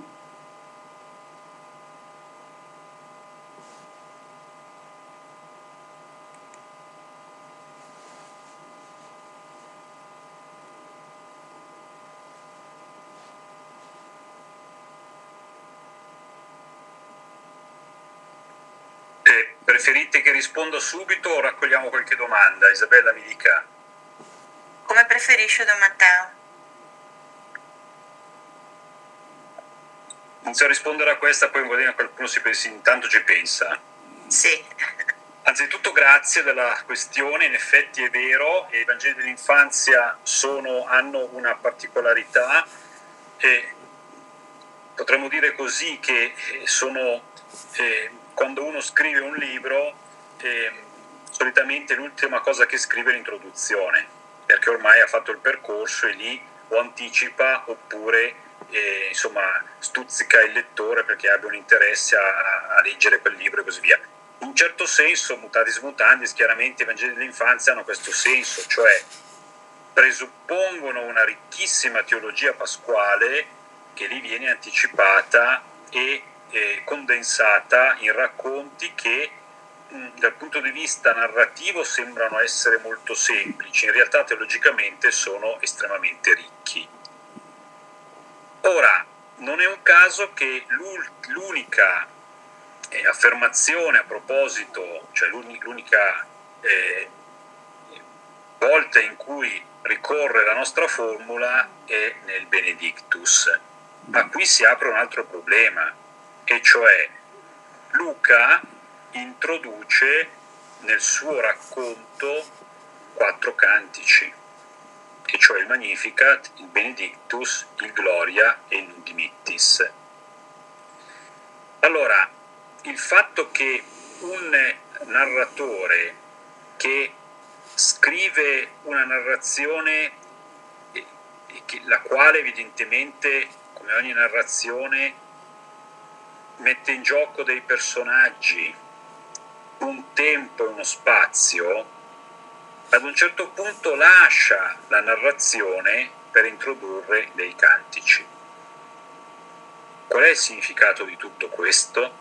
Preferite che risponda subito o raccogliamo qualche domanda? Isabella, mi dica. Come preferisce, Don Matteo? Inizio a rispondere a questa, poi magari qualcuno intanto ci pensa. Sì. Anzitutto grazie della questione, in effetti è vero, i Vangeli dell'infanzia hanno una particolarità, e potremmo dire così che quando uno scrive un libro, solitamente l'ultima cosa che scrive è l'introduzione, perché ormai ha fatto il percorso e lì o anticipa oppure stuzzica il lettore perché abbia un interesse a leggere quel libro e così via. In un certo senso, mutatis mutandis, chiaramente i Vangeli dell'infanzia hanno questo senso, cioè presuppongono una ricchissima teologia pasquale che lì viene anticipata e condensata in racconti che dal punto di vista narrativo sembrano essere molto semplici, in realtà teologicamente sono estremamente ricchi. Ora, non è un caso che l'unica affermazione a proposito, cioè l'unica volta in cui ricorre la nostra formula è nel Benedictus. Ma qui si apre un altro problema, e cioè Luca introduce nel suo racconto 4 cantici, e cioè il Magnificat, il Benedictus, il Gloria e il Dimittis. Allora, il fatto che un narratore che scrive una narrazione la quale evidentemente, come ogni narrazione, mette in gioco dei personaggi, un tempo e uno spazio, ad un certo punto lascia la narrazione per introdurre dei cantici. Qual è il significato di tutto questo?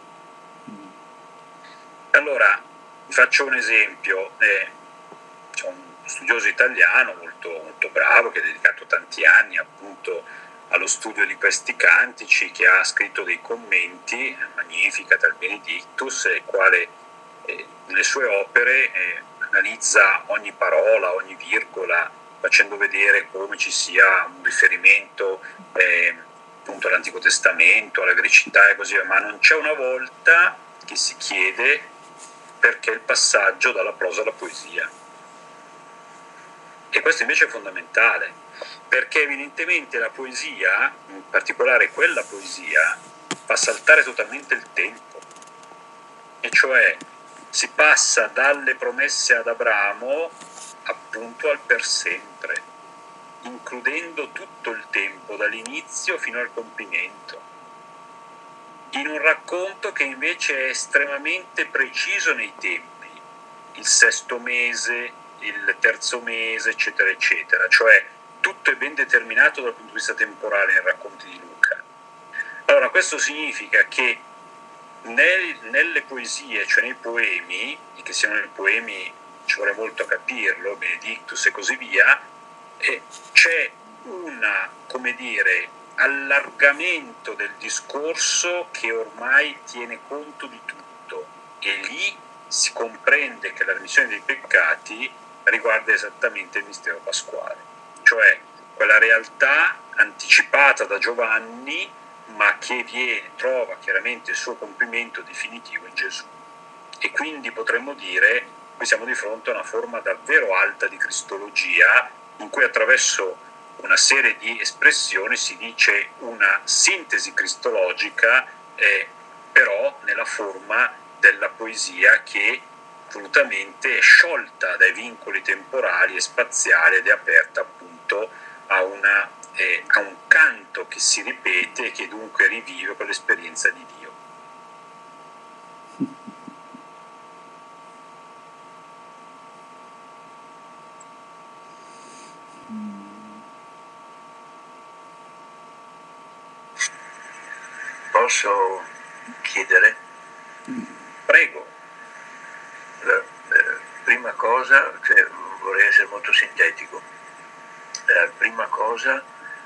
Allora, vi faccio un esempio. C'è un studioso italiano molto, molto bravo che ha dedicato tanti anni appunto allo studio di questi cantici, che ha scritto dei commenti Magnificat al Benedictus, il quale nelle sue opere analizza ogni parola, ogni virgola, facendo vedere come ci sia un riferimento appunto all'Antico Testamento, alla grecità e così via, ma non c'è una volta che si chiede perché il passaggio dalla prosa alla poesia. E questo invece è fondamentale, perché evidentemente la poesia, in particolare quella poesia, fa saltare totalmente il tempo, e cioè si passa dalle promesse ad Abramo appunto al per sempre. includendo tutto il tempo, dall'inizio fino al compimento, in un racconto che invece è estremamente preciso nei tempi, il sesto mese, il terzo mese, eccetera, eccetera, cioè tutto è ben determinato dal punto di vista temporale nei racconti di Luca. Allora, questo significa che nelle poesie, cioè nei poemi, che siano i poemi, ci vuole molto a capirlo, Benedictus e così via, c'è una, come dire, allargamento del discorso che ormai tiene conto di tutto, e lì si comprende che la remissione dei peccati riguarda esattamente il mistero pasquale, cioè quella realtà anticipata da Giovanni, ma che trova chiaramente il suo compimento definitivo in Gesù. E quindi potremmo dire che siamo di fronte a una forma davvero alta di cristologia, in cui attraverso una serie di espressioni si dice una sintesi cristologica, però nella forma della poesia che volutamente è sciolta dai vincoli temporali e spaziali ed è aperta appunto a un canto che si ripete e che dunque rivive quell'esperienza di Dio. Posso chiedere? Prego. Prima cosa, cioè, vorrei essere molto sintetico. Prima cosa,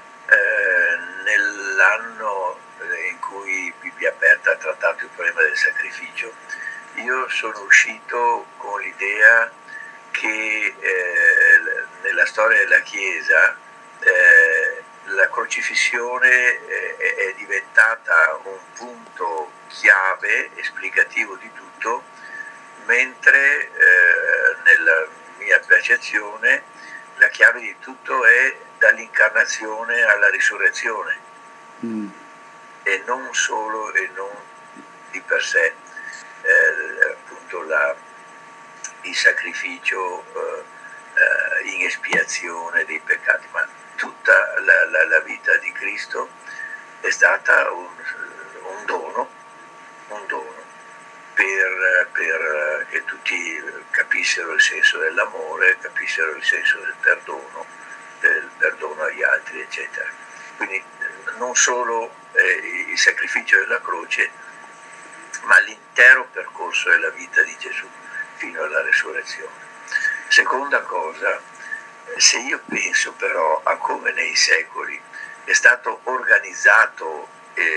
nell'anno in cui Bibbia Aperta ha trattato il problema del sacrificio, io sono uscito con l'idea che nella storia della Chiesa la crocifissione è diventata un punto chiave esplicativo di tutto, mentre nella mia percezione la chiave di tutto è dall'incarnazione alla risurrezione, e non solo e non di per sé appunto il sacrificio in espiazione dei peccati, ma tutta la vita di Cristo è stata un dono per che tutti capissero il senso dell'amore, capissero il senso del perdono agli altri, eccetera. Quindi non solo il sacrificio della croce, ma l'intero percorso della vita di Gesù fino alla resurrezione. Seconda cosa, se io penso però a come nei secoli è stato organizzato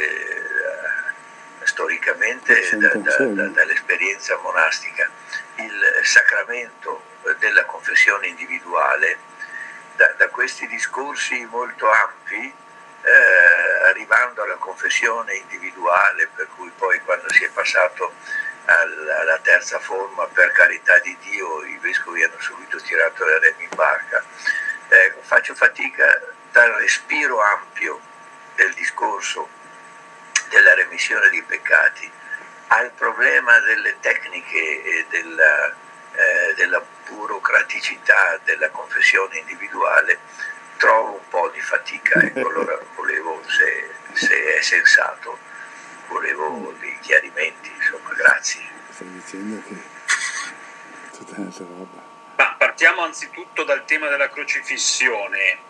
storicamente dall'esperienza monastica il sacramento della confessione individuale, da questi discorsi molto ampi, arrivando alla confessione individuale, per cui poi quando si è passato alla terza forma, per carità di Dio, i vescovi hanno subito tirato le remi in barca. Faccio fatica dal respiro ampio del discorso della remissione dei peccati al problema delle tecniche e della burocraticità della confessione individuale. Trovo un po' di fatica, ecco, allora volevo, se è sensato, volevo dei chiarimenti, insomma, grazie. Stai dicendo che è tutta un'altra roba. Ma partiamo anzitutto dal tema della crocifissione.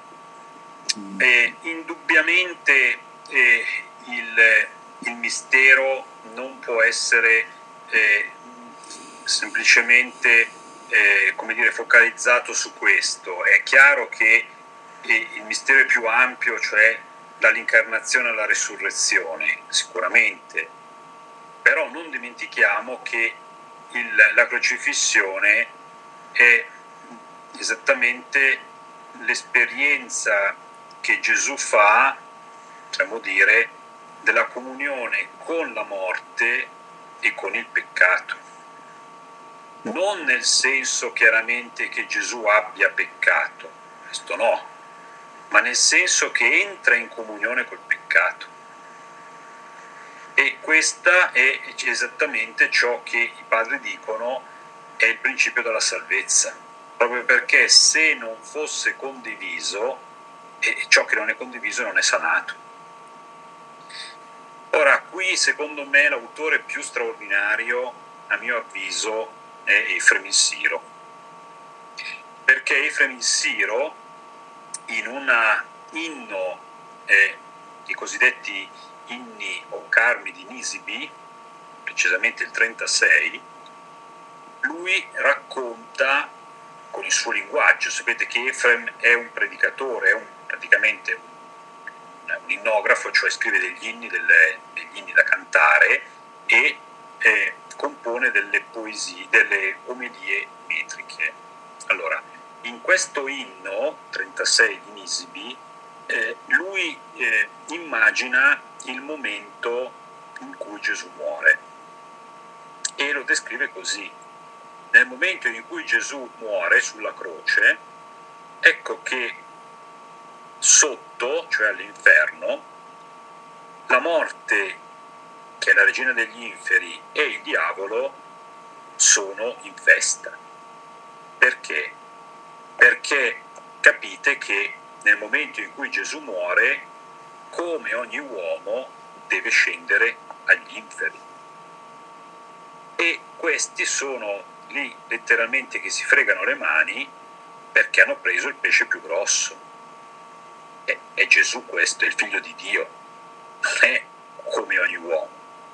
Indubbiamente il mistero non può essere semplicemente come dire, focalizzato su questo. È chiaro che il mistero è più ampio, cioè dall'incarnazione alla resurrezione, sicuramente, però non dimentichiamo che la crocifissione è esattamente l'esperienza che Gesù fa, potremmo dire, della comunione con la morte e con il peccato. Non nel senso chiaramente che Gesù abbia peccato, questo no, ma nel senso che entra in comunione col peccato. E questa è esattamente ciò che i padri dicono è il principio della salvezza, proprio perché se non fosse condiviso e ciò che non è condiviso non è sanato. Ora, qui secondo me l'autore più straordinario, a mio avviso, è Efrem Siro, perché Efrem Siro, in un inno, i cosiddetti inni o carmi di Nisibi, precisamente il 36, lui racconta con il suo linguaggio. Sapete che Efrem è un predicatore, è praticamente un innografo, cioè scrive degli inni da cantare e compone delle poesie, delle omelie metriche. Allora, in questo inno 36 di Nisibi, lui immagina il momento in cui Gesù muore e lo descrive così: nel momento in cui Gesù muore sulla croce, ecco che sotto, cioè all'inferno, la morte, che è la regina degli inferi, e il diavolo sono in festa. Perché? Perché capite che nel momento in cui Gesù muore, come ogni uomo, deve scendere agli inferi. E questi sono lì letteralmente che si fregano le mani perché hanno preso il pesce più grosso. È Gesù questo, è il figlio di Dio, non è come ogni uomo.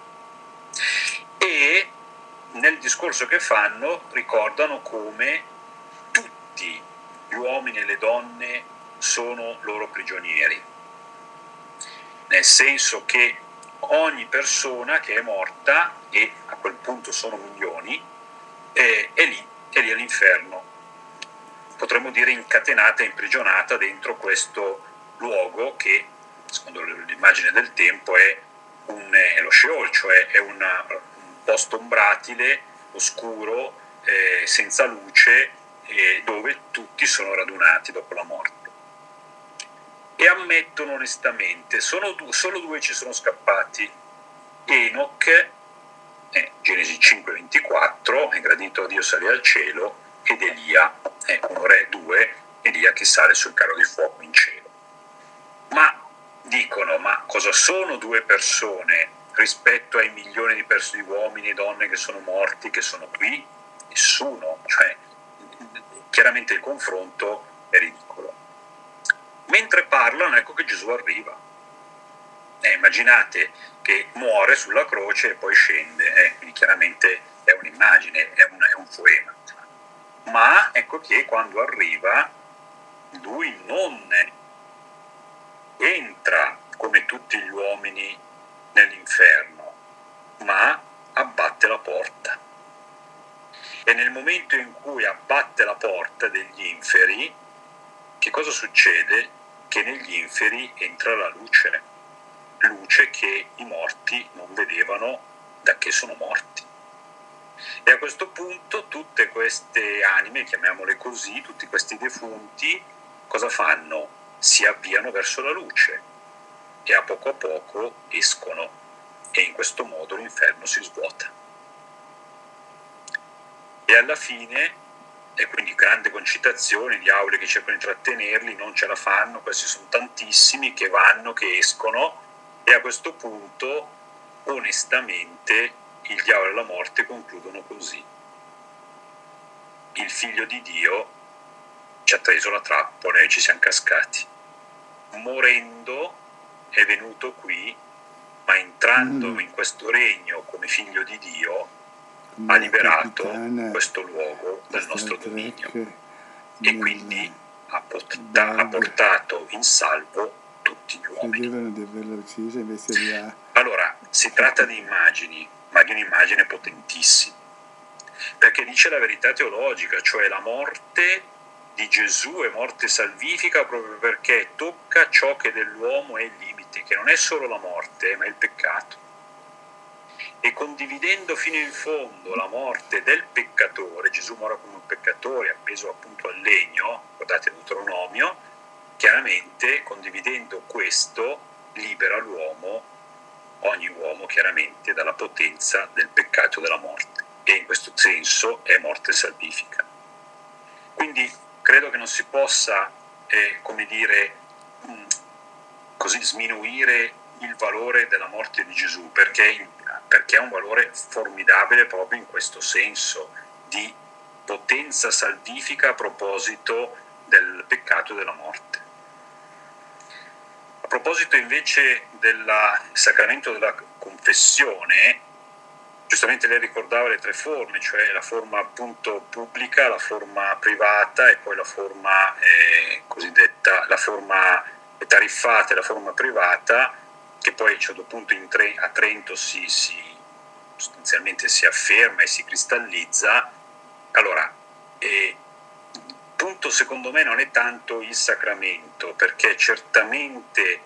E nel discorso che fanno ricordano come tutti gli uomini e le donne sono loro prigionieri, nel senso che ogni persona che è morta, e a quel punto sono milioni, è lì all'inferno, potremmo dire incatenata, imprigionata dentro questo luogo che, secondo l'immagine del tempo, è lo Sheol, cioè è un posto ombratile, oscuro, senza luce, dove tutti sono radunati dopo la morte. E ammettono onestamente, solo due ci sono scappati: Enoch, Genesi 5:24, è gradito a Dio salire al cielo, ed Elia, 1:2, Elia che sale sul carro di fuoco in cielo. Ma dicono, ma cosa sono due persone rispetto ai milioni di uomini e donne che sono morti, che sono qui? Nessuno, cioè chiaramente il confronto è ridicolo. Mentre parlano, ecco che Gesù arriva. Immaginate che muore sulla croce e poi scende, quindi chiaramente è un'immagine, è un poema. Ma ecco che quando arriva, lui non entra come tutti gli uomini nell'inferno, ma abbatte la porta. E nel momento in cui abbatte la porta degli inferi, che cosa succede? Che negli inferi entra la luce che i morti non vedevano da che sono morti. E a questo punto tutte queste anime, chiamiamole così, tutti questi defunti, cosa fanno? Si avviano verso la luce e a poco escono, e in questo modo l'inferno si svuota. E alla fine, e quindi grande concitazione, diavoli che cercano di trattenerli, non ce la fanno, questi sono tantissimi che vanno, che escono, e a questo punto, onestamente, il diavolo e la morte concludono così: il figlio di Dio ci ha preso la trappola e ci siamo cascati. Morendo è venuto qui, ma entrando in questo regno come figlio di Dio ha liberato questo luogo dal nostro dominio e quindi ha portato in salvo tutti gli uomini. Credevano di averla uccisa, invece Allora, si tratta di immagini, ma di un'immagine potentissima, perché dice la verità teologica, cioè la morte di Gesù è morte salvifica proprio perché tocca ciò che dell'uomo è il limite, che non è solo la morte, ma il peccato. E condividendo fino in fondo la morte del peccatore, Gesù muore come un peccatore appeso appunto al legno, guardate Deuteronomio, chiaramente condividendo questo libera l'uomo, ogni uomo chiaramente, dalla potenza del peccato e della morte, e in questo senso è morte salvifica. Quindi credo che non si possa, così sminuire il valore della morte di Gesù, perché è un valore formidabile proprio in questo senso di potenza salvifica a proposito del peccato e della morte. A proposito invece del sacramento della confessione, giustamente lei ricordava le tre forme, cioè la forma appunto pubblica, la forma privata e poi la forma cosiddetta, la forma tariffata e la forma privata, che poi a un certo punto a Trento sostanzialmente si afferma e si cristallizza. Allora, il punto secondo me non è tanto il sacramento, perché certamente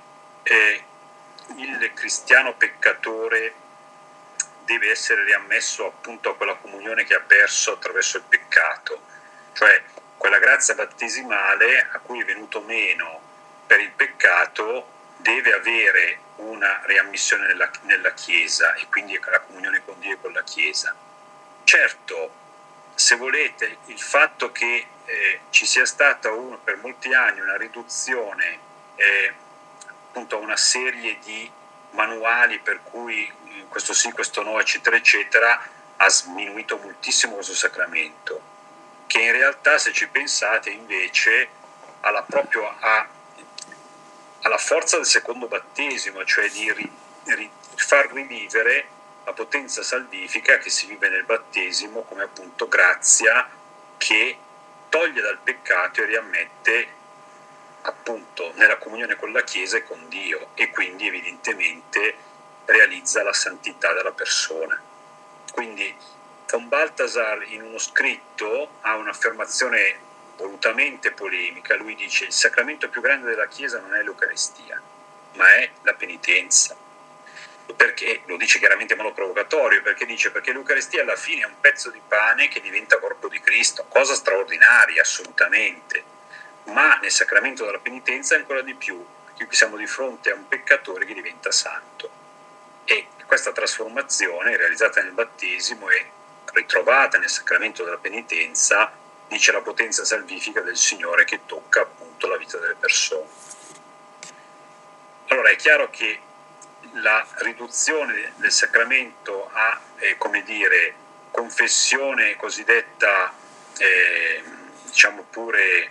il cristiano peccatore deve essere riammesso appunto a quella comunione che ha perso attraverso il peccato, cioè quella grazia battesimale a cui è venuto meno per il peccato deve avere una riammissione nella Chiesa e quindi la comunione con Dio e con la Chiesa. Certo, se volete, il fatto che ci sia stata per molti anni una riduzione appunto a una serie di manuali per cui questo sì, questo no, eccetera, eccetera, ha sminuito moltissimo questo sacramento, che in realtà, se ci pensate, invece proprio alla forza del secondo battesimo, cioè di far rivivere la potenza salvifica che si vive nel battesimo come appunto grazia che toglie dal peccato e riammette appunto nella comunione con la Chiesa e con Dio, e quindi evidentemente realizza la santità della persona. Quindi Don Balthasar in uno scritto ha un'affermazione volutamente polemica. Lui dice: il sacramento più grande della Chiesa non è l'Eucaristia, ma è la penitenza. Perché? Lo dice chiaramente in modo provocatorio, perché l'Eucaristia alla fine è un pezzo di pane che diventa corpo di Cristo, cosa straordinaria assolutamente, ma nel sacramento della penitenza ancora di più, perché qui siamo di fronte a un peccatore che diventa santo, e questa trasformazione realizzata nel battesimo e ritrovata nel sacramento della penitenza dice la potenza salvifica del Signore che tocca appunto la vita delle persone. Allora è chiaro che la riduzione del sacramento a, confessione cosiddetta, diciamo pure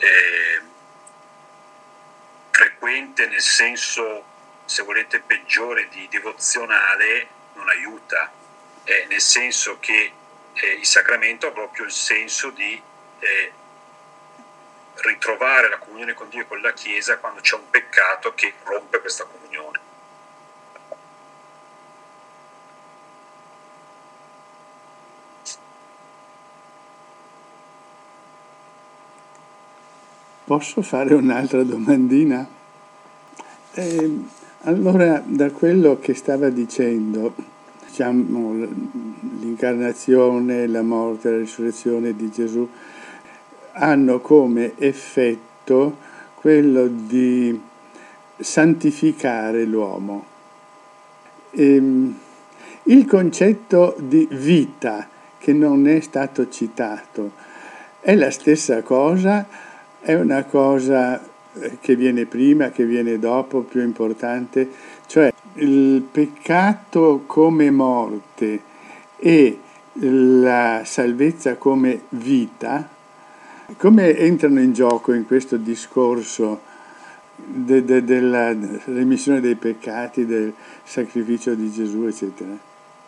frequente, nel senso, se volete, peggiore, di devozionale, non aiuta, nel senso che il sacramento ha proprio il senso di ritrovare la comunione con Dio e con la Chiesa quando c'è un peccato che rompe questa comunione. Posso fare un'altra domandina? Allora, da quello che stava dicendo, diciamo, l'incarnazione, la morte, la risurrezione di Gesù hanno come effetto quello di santificare l'uomo. Il concetto di vita, che non è stato citato, è la stessa cosa? È una cosa che viene prima, che viene dopo, più importante? Cioè, il peccato come morte e la salvezza come vita, come entrano in gioco in questo discorso della remissione dei peccati, del sacrificio di Gesù, eccetera?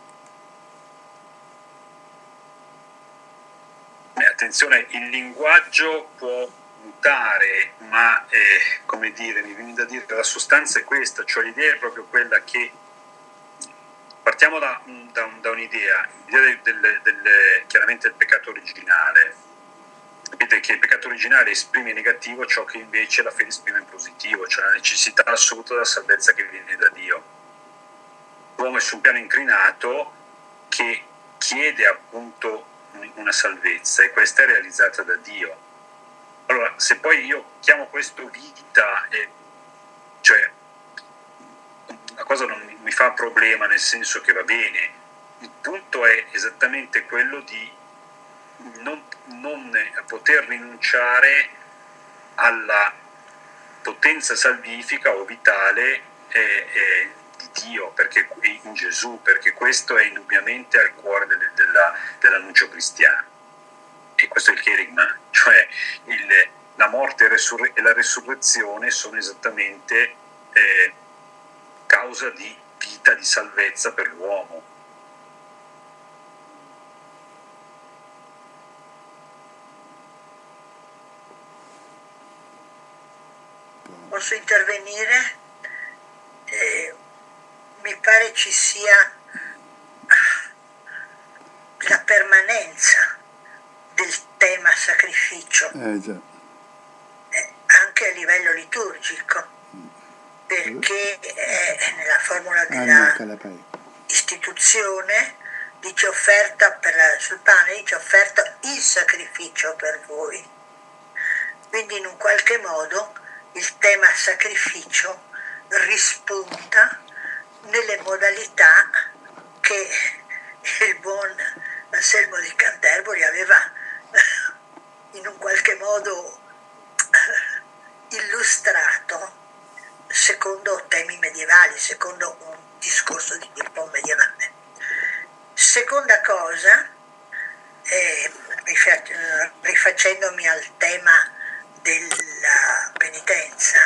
Attenzione, il linguaggio può mutare, ma come dire, mi viene da dire, la sostanza è questa, cioè l'idea è proprio quella che partiamo da un'idea, l'idea chiaramente del peccato originale. Capite che il peccato originale esprime in negativo ciò che invece la fede esprime in positivo, cioè la necessità assoluta della salvezza che viene da Dio. L'uomo è su un piano inclinato che chiede appunto una salvezza, e questa è realizzata da Dio. Allora, se poi io chiamo questo vita, cioè la cosa non mi fa problema, nel senso che va bene, il punto è esattamente quello di non poter rinunciare alla potenza salvifica o vitale di Dio, perché in Gesù, perché questo è indubbiamente al cuore dell'annuncio cristiano. E questo è il kerygma, cioè la morte e la resurrezione sono esattamente causa di vita, di salvezza per l'uomo. Posso intervenire? Mi pare ci sia la permanenza del tema sacrificio anche a livello liturgico, perché nella formula della istituzione dice offerta sul pane, dice offerto il sacrificio per voi. Quindi in un qualche modo il tema sacrificio rispunta nelle modalità che il buon Anselmo di Canterbury aveva in un qualche modo illustrato secondo temi medievali, secondo un discorso di tipo medievale. Seconda cosa, rifacendomi al tema della penitenza,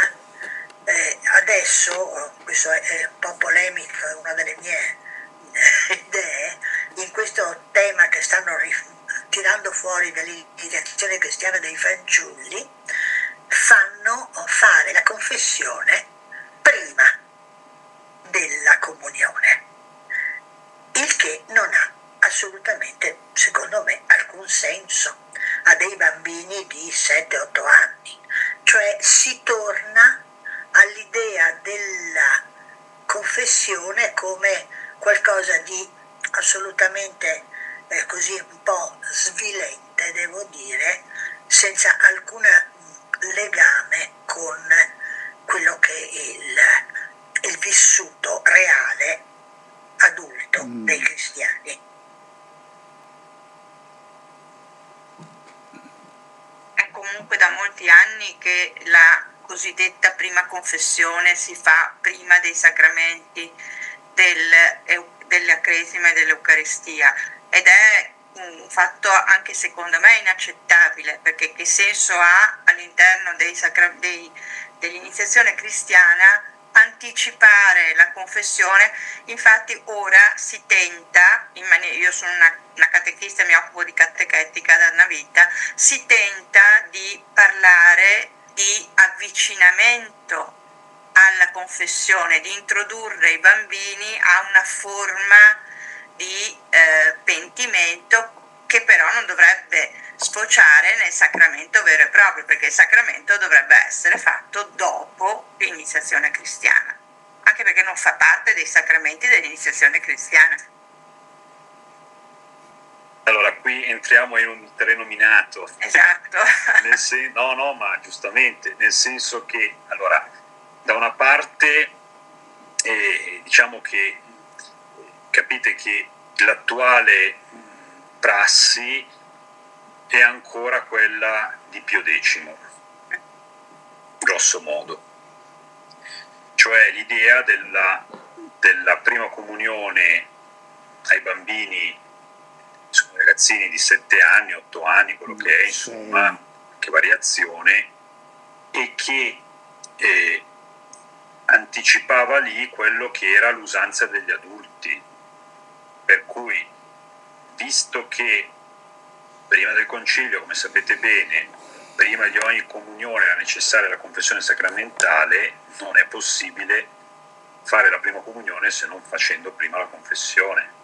adesso, questo è un po' polemico, è una delle mie idee, in questo tema che stanno tirando fuori dall'iniziazione cristiana dei fanciulli, fanno fare la confessione prima della comunione, il che non ha assolutamente, secondo me, alcun senso a dei bambini di 7-8 anni. Cioè si torna all'idea della confessione come qualcosa di assolutamente così un po' svilente, devo dire, senza alcun legame con quello che è il vissuto reale adulto dei cristiani. È comunque da molti anni che la cosiddetta prima confessione si fa prima dei sacramenti della Cresima e dell'Eucaristia, ed è un fatto anche secondo me inaccettabile, perché che senso ha all'interno dell'iniziazione cristiana anticipare la confessione? Infatti ora si tenta, io sono una catechista, mi occupo di catechetica da una vita, si tenta di parlare di avvicinamento alla confessione, di introdurre i bambini a una forma di pentimento che però non dovrebbe sfociare nel sacramento vero e proprio, perché il sacramento dovrebbe essere fatto dopo l'iniziazione cristiana, anche perché non fa parte dei sacramenti dell'iniziazione cristiana. Allora, qui entriamo in un terreno minato. Esatto. No, ma giustamente, nel senso che, allora, da una parte, diciamo che capite che l'attuale prassi è ancora quella di Pio X, grosso modo. Cioè l'idea della prima comunione ai bambini, ragazzini di 7 anni, 8 anni, quello che è, insomma, che variazione, e che anticipava lì quello che era l'usanza degli adulti. Per cui, visto che prima del concilio, come sapete bene, prima di ogni comunione era necessaria la confessione sacramentale, non è possibile fare la prima comunione se non facendo prima la confessione.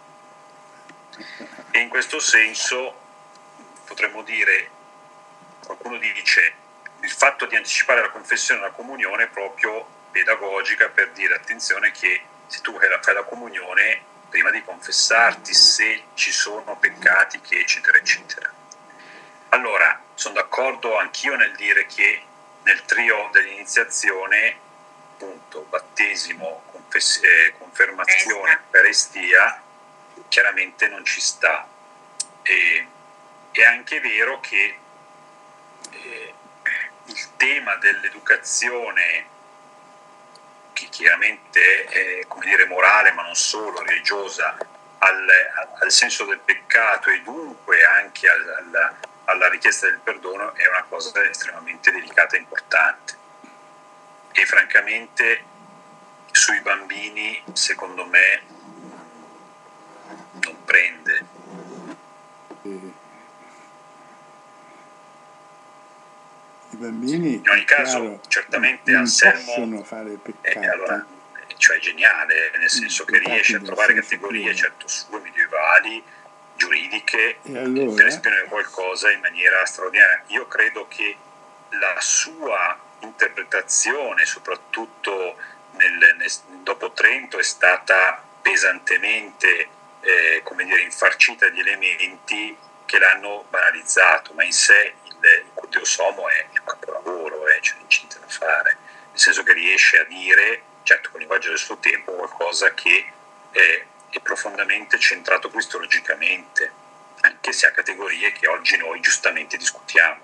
E in questo senso potremmo dire, qualcuno dice, il fatto di anticipare la confessione e la comunione è proprio pedagogica, per dire attenzione che se tu fai la comunione prima di confessarti, se ci sono peccati che eccetera eccetera. Allora, sono d'accordo anch'io nel dire che nel trio dell'iniziazione, appunto, battesimo, confermazione, Eucaristia, chiaramente non ci sta. È anche vero che il tema dell'educazione, che chiaramente è, come dire, morale, ma non solo, religiosa, al senso del peccato e dunque anche alla richiesta del perdono, è una cosa estremamente delicata e importante. E francamente sui bambini, secondo me, non prende. I bambini, in ogni caso, chiaro, certamente non Anselmo possono fare peccati. allora, cioè è geniale, nel senso che riesce a trovare categorie certo sue medievali, giuridiche, allora, per esprimere qualcosa in maniera straordinaria. Io credo che la sua interpretazione, soprattutto dopo Trento, è stata pesantemente come dire, infarcita di elementi che l'hanno banalizzato, ma in sé il Deus Homo è un capolavoro, c'è niente da fare, nel senso che riesce a dire, certo con il linguaggio del suo tempo, qualcosa che è profondamente centrato cristologicamente, anche se ha categorie che oggi noi giustamente discutiamo.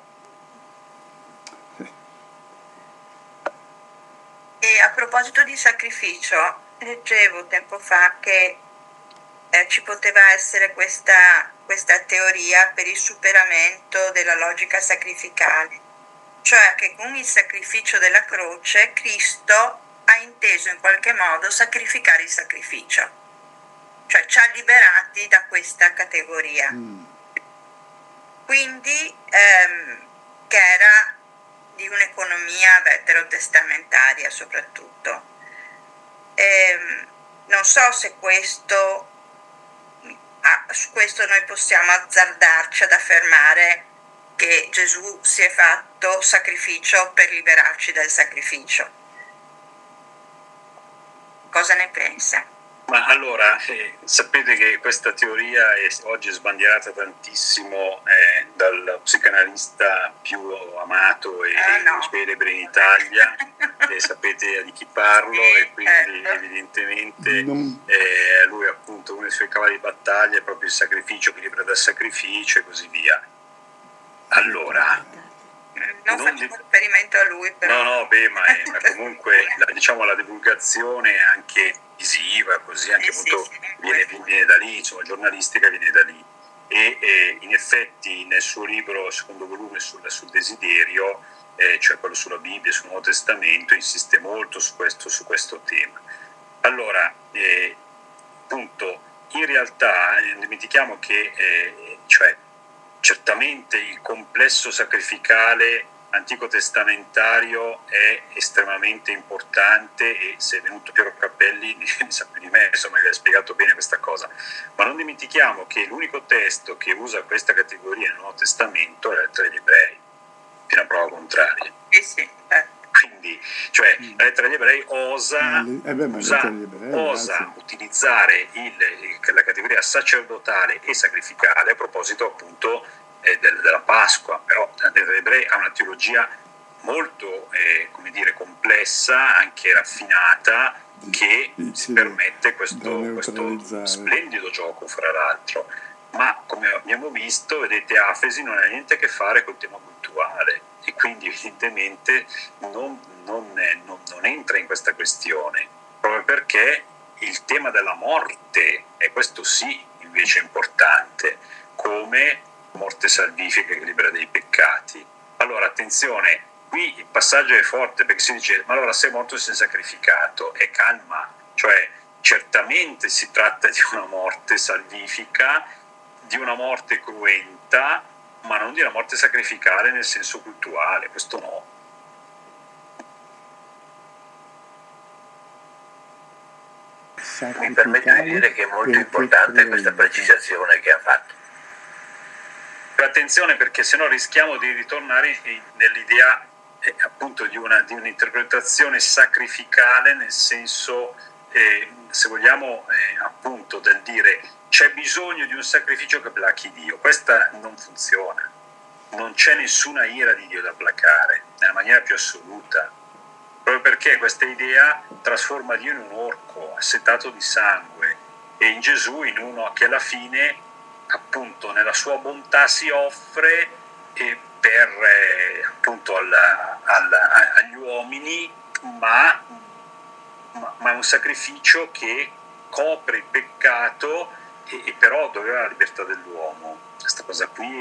E a proposito di sacrificio, leggevo tempo fa che ci poteva essere questa teoria per il superamento della logica sacrificale, cioè che con il sacrificio della croce Cristo ha inteso in qualche modo sacrificare il sacrificio, cioè ci ha liberati da questa categoria. Quindi che era di un'economia veterotestamentaria soprattutto. Non so se su questo noi possiamo azzardarci ad affermare che Gesù si è fatto sacrificio per liberarci dal sacrificio. Cosa ne pensa? Ma allora, sapete che questa teoria è oggi sbandierata tantissimo dal psicanalista più amato e celebre in Italia, e sapete di chi parlo, e quindi evidentemente lui appunto uno dei suoi cavalli di battaglia è proprio il sacrificio, che libera dal sacrificio e così via. Allora, non faccio riferimento a lui, però. No, ma comunque la divulgazione anche visiva, così anche viene da lì, insomma, giornalistica viene da lì. E in effetti nel suo libro, secondo volume sul desiderio, cioè quello sulla Bibbia, sul Nuovo Testamento, insiste molto su questo tema. Allora, appunto, in realtà non dimentichiamo che cioè, certamente il complesso sacrificale antico testamentario è estremamente importante, e se è venuto Piero Cappelli ne sa più di me, insomma, gli ha spiegato bene questa cosa, ma non dimentichiamo che l'unico testo che usa questa categoria nel Nuovo Testamento è la lettera agli Ebrei, fino a prova contraria. Sì. Quindi, cioè, la lettera agli Ebrei osa utilizzare la categoria sacerdotale e sacrificale a proposito appunto della Pasqua, però la lettera agli Ebrei ha una teologia molto come dire, complessa, anche raffinata, che si permette questo splendido gioco, fra l'altro. Ma come abbiamo visto, vedete, Afesi non ha niente a che fare col tema culturale, e quindi evidentemente non entra in questa questione, proprio perché il tema della morte, e questo sì invece è importante, come morte salvifica che libera dai peccati. Allora attenzione, qui il passaggio è forte, perché si dice: ma allora sei morto e sei sacrificato, e calma, cioè certamente si tratta di una morte salvifica, di una morte cruenta, ma non di una morte sacrificale nel senso culturale, questo no. Mi permetto di dire che è molto importante questa precisazione che ha fatto. Attenzione, perché sennò rischiamo di ritornare nell'idea appunto di un'interpretazione sacrificale, nel senso, se vogliamo, appunto del dire c'è bisogno di un sacrificio che plachi Dio. Questa non funziona, non c'è nessuna ira di Dio da placare nella maniera più assoluta, proprio perché questa idea trasforma Dio in un orco assetato di sangue, e in Gesù in uno che alla fine appunto nella sua bontà si offre per appunto agli uomini, ma è un sacrificio che copre il peccato e però doveva la libertà dell'uomo. Questa cosa qui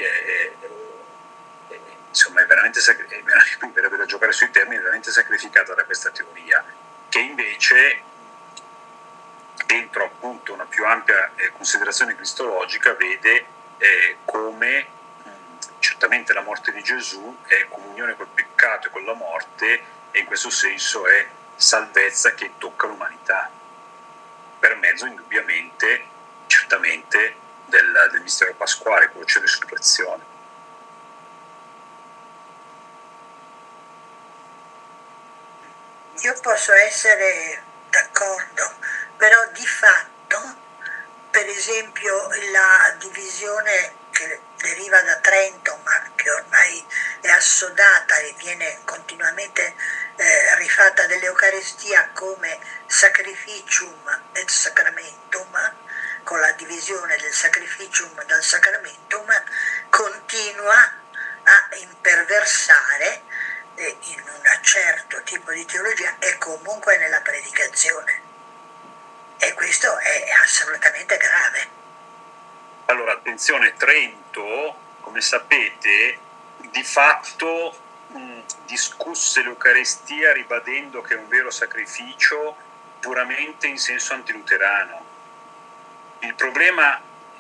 insomma è veramente qui verrebbe da giocare sui termini, è veramente sacrificata da questa teoria, che invece dentro appunto una più ampia considerazione cristologica vede come certamente la morte di Gesù è comunione col peccato e con la morte, e in questo senso è salvezza che tocca l'umanità per mezzo indubbiamente, certamente del mistero pasquale, quello c'è risurrezione. Io posso essere d'accordo, però di fatto, per esempio, la divisione che deriva da Trento, ma che ormai è assodata e viene continuamente rifatta dell'Eucaristia come sacrificium et sacramentum, con la divisione del sacrificium dal sacramentum, continua a imperversare in un certo tipo di teologia e comunque nella predicazione. E questo è assolutamente grave. Allora, attenzione, Trento, come sapete, di fatto discusse l'Eucaristia ribadendo che è un vero sacrificio puramente in senso antiluterano. Il problema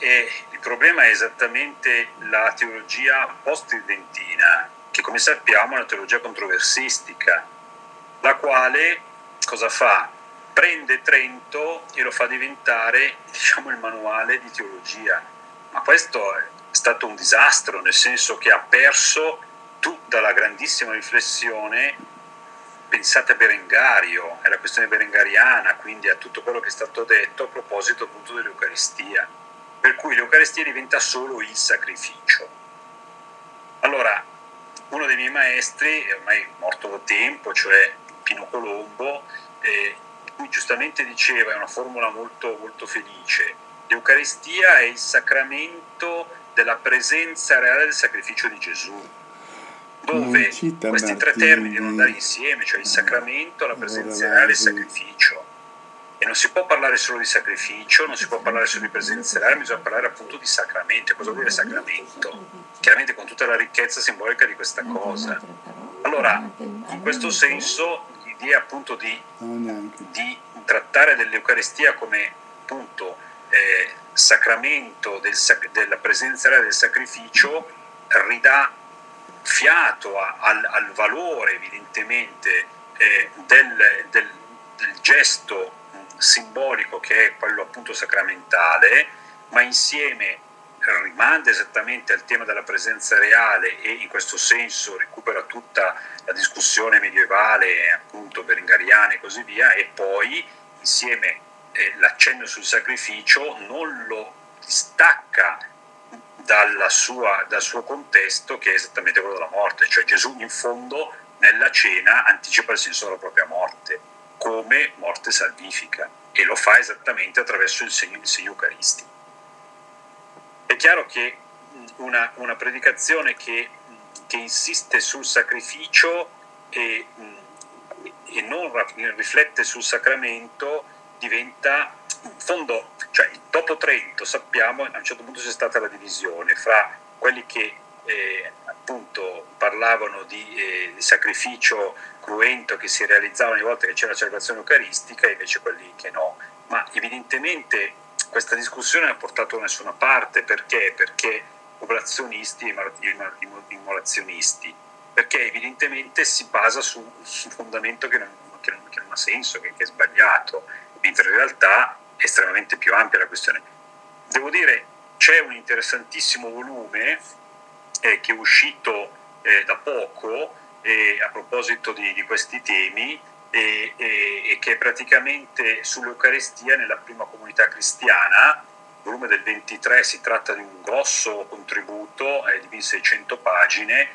è esattamente la teologia post-tridentina, che come sappiamo è una teologia controversistica, la quale cosa fa? Prende Trento e lo fa diventare, diciamo, il manuale di teologia. Ma questo è stato un disastro, nel senso che ha perso tutta la grandissima riflessione. Pensate a Berengario, è la questione berengariana, quindi a tutto quello che è stato detto a proposito appunto dell'Eucaristia, per cui l'Eucaristia diventa solo il sacrificio. Allora, uno dei miei maestri, è ormai morto da tempo, cioè Pino Colombo, lui giustamente diceva, è una formula molto, molto felice: l'Eucaristia è il sacramento della presenza reale del sacrificio di Gesù, dove questi tre termini devono andare insieme, cioè il sacramento, la presenza reale e il sacrificio. E non si può parlare solo di sacrificio, non si può parlare solo di presenza reale, bisogna parlare appunto di sacramento. E cosa vuol dire sacramento? Chiaramente con tutta la ricchezza simbolica di questa cosa. Allora, in questo senso, l'idea appunto di trattare dell'Eucaristia come appunto sacramento della presenza reale del sacrificio ridà fiato al valore evidentemente del gesto simbolico, che è quello appunto sacramentale, ma insieme rimanda esattamente al tema della presenza reale, e in questo senso recupera tutta la discussione medievale appunto berengariana e così via, e poi insieme l'accenno sul sacrificio non lo distacca dal suo contesto, che è esattamente quello della morte, cioè Gesù in fondo nella cena anticipa il senso della propria morte come morte salvifica, e lo fa esattamente attraverso il segno eucaristico. È chiaro che una predicazione che insiste sul sacrificio e non riflette sul sacramento diventa, in fondo, cioè dopo Trento sappiamo a un certo punto c'è stata la divisione fra quelli che appunto parlavano di sacrificio cruento che si realizzava ogni volta che c'era la celebrazione eucaristica, e invece quelli che no. Ma evidentemente questa discussione non ha portato da nessuna parte. Perché oblazionisti e immolazionisti? Perché evidentemente si basa su un fondamento che non ha senso, che è sbagliato, mentre in realtà è estremamente più ampia la questione. Devo dire, c'è un interessantissimo volume che è uscito da poco a proposito di questi temi, e che è praticamente sull'Eucaristia nella prima comunità cristiana, volume del 23. Si tratta di un grosso contributo di 1600 pagine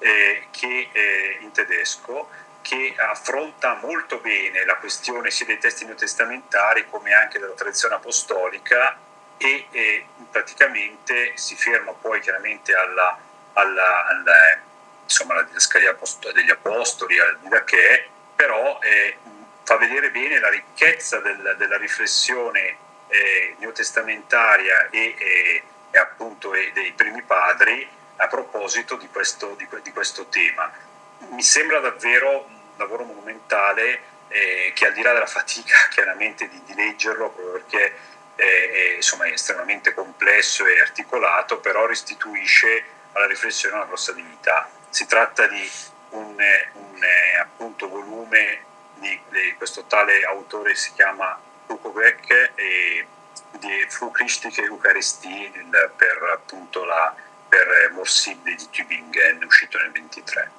in tedesco, che affronta molto bene la questione sia dei testi neotestamentari come anche della tradizione apostolica, e praticamente si ferma poi chiaramente insomma la didascalia degli apostoli, da che, però fa vedere bene la ricchezza della riflessione neotestamentaria e appunto dei primi padri a proposito di questo tema. Mi sembra davvero un lavoro monumentale, che al di là della fatica chiaramente di leggerlo, proprio perché è estremamente complesso e articolato, però restituisce alla riflessione una grossa dignità. Si tratta di un appunto volume di questo tale autore, si chiama Kukovec, di Fru Christliche Eucharistie per appunto per Morsib di Tübingen, uscito nel 23.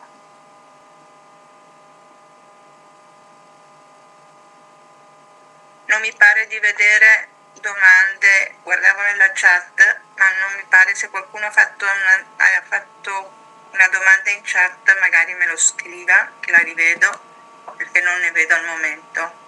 Non mi pare di vedere domande, guardavo nella chat, ma non mi pare. Se qualcuno ha fatto una domanda in chat magari me lo scriva, che la rivedo, perché non ne vedo al momento.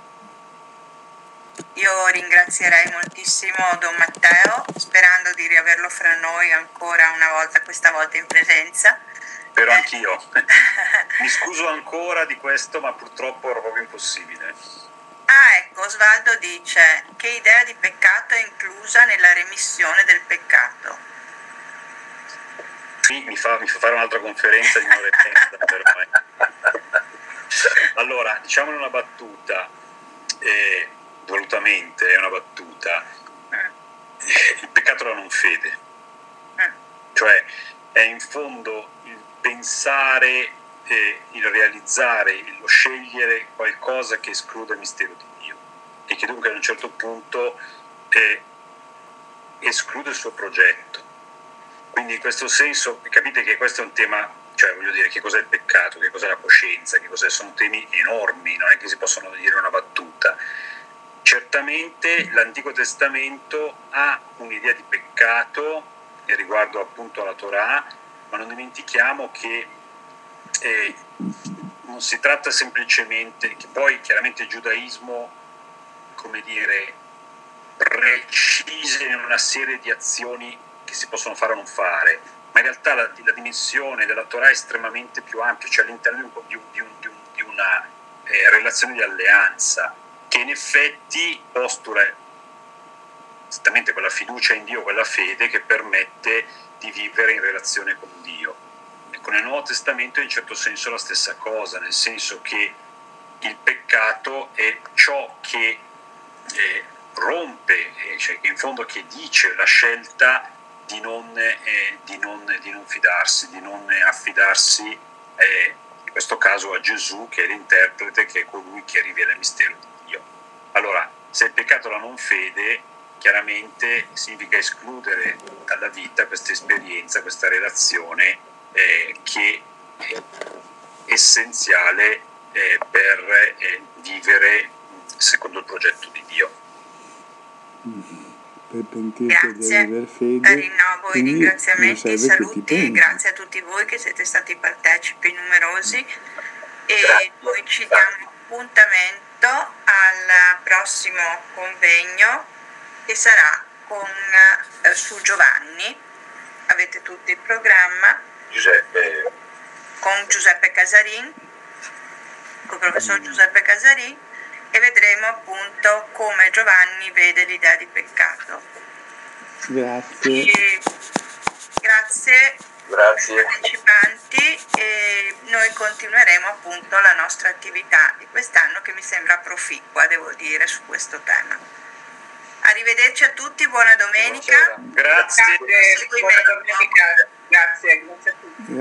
Io ringrazierei moltissimo Don Matteo, sperando di riaverlo fra noi ancora una volta, questa volta in presenza. Però anch'io. Mi scuso ancora di questo, ma purtroppo era proprio impossibile. Ah, ecco, Osvaldo dice: che idea di peccato è inclusa nella remissione del peccato? Sì, mi fa fare un'altra conferenza di un'ora e mezza per me. Allora, diciamo una battuta, volutamente è una battuta, il peccato è la non fede, cioè è in fondo il pensare, il realizzare, lo scegliere qualcosa che esclude il mistero di Dio e che dunque ad un certo punto esclude il suo progetto. Quindi in questo senso capite che questo è un tema, cioè voglio dire, che cos'è il peccato, che cos'è la coscienza, sono temi enormi, non è che si possono dire una battuta. Certamente l'Antico Testamento ha un'idea di peccato riguardo appunto alla Torah, ma non dimentichiamo che non si tratta semplicemente, che poi chiaramente il giudaismo, come dire, precise in una serie di azioni che si possono fare o non fare, ma in realtà la dimensione della Torah è estremamente più ampia, cioè all'interno di una relazione di alleanza che in effetti postula esattamente quella fiducia in Dio, quella fede che permette di vivere in relazione con Dio. Ecco, nel Nuovo Testamento è in certo senso la stessa cosa, nel senso che il peccato è ciò che rompe, cioè che in fondo che dice la scelta di non fidarsi, di non affidarsi in questo caso a Gesù, che è l'interprete, che è colui che rivela il mistero di Dio. Allora, se il peccato è la non fede, chiaramente significa escludere dalla vita questa esperienza, questa relazione che è essenziale per vivere secondo il progetto di Dio. Per pentirti di aver fede, rinnovo i ringraziamenti e i saluti, grazie a tutti voi che siete stati partecipi numerosi e noi ci diamo appuntamento al prossimo convegno che sarà su Giovanni. Avete tutti il programma con Giuseppe Casarin, con il professor Giuseppe Casarin, e vedremo appunto come Giovanni vede l'idea di peccato. Grazie. Grazie ai partecipanti, e noi continueremo appunto la nostra attività di quest'anno, che mi sembra proficua, devo dire, su questo tema. Arrivederci a tutti, buona domenica. Grazie. Buona domenica. Grazie a tutti.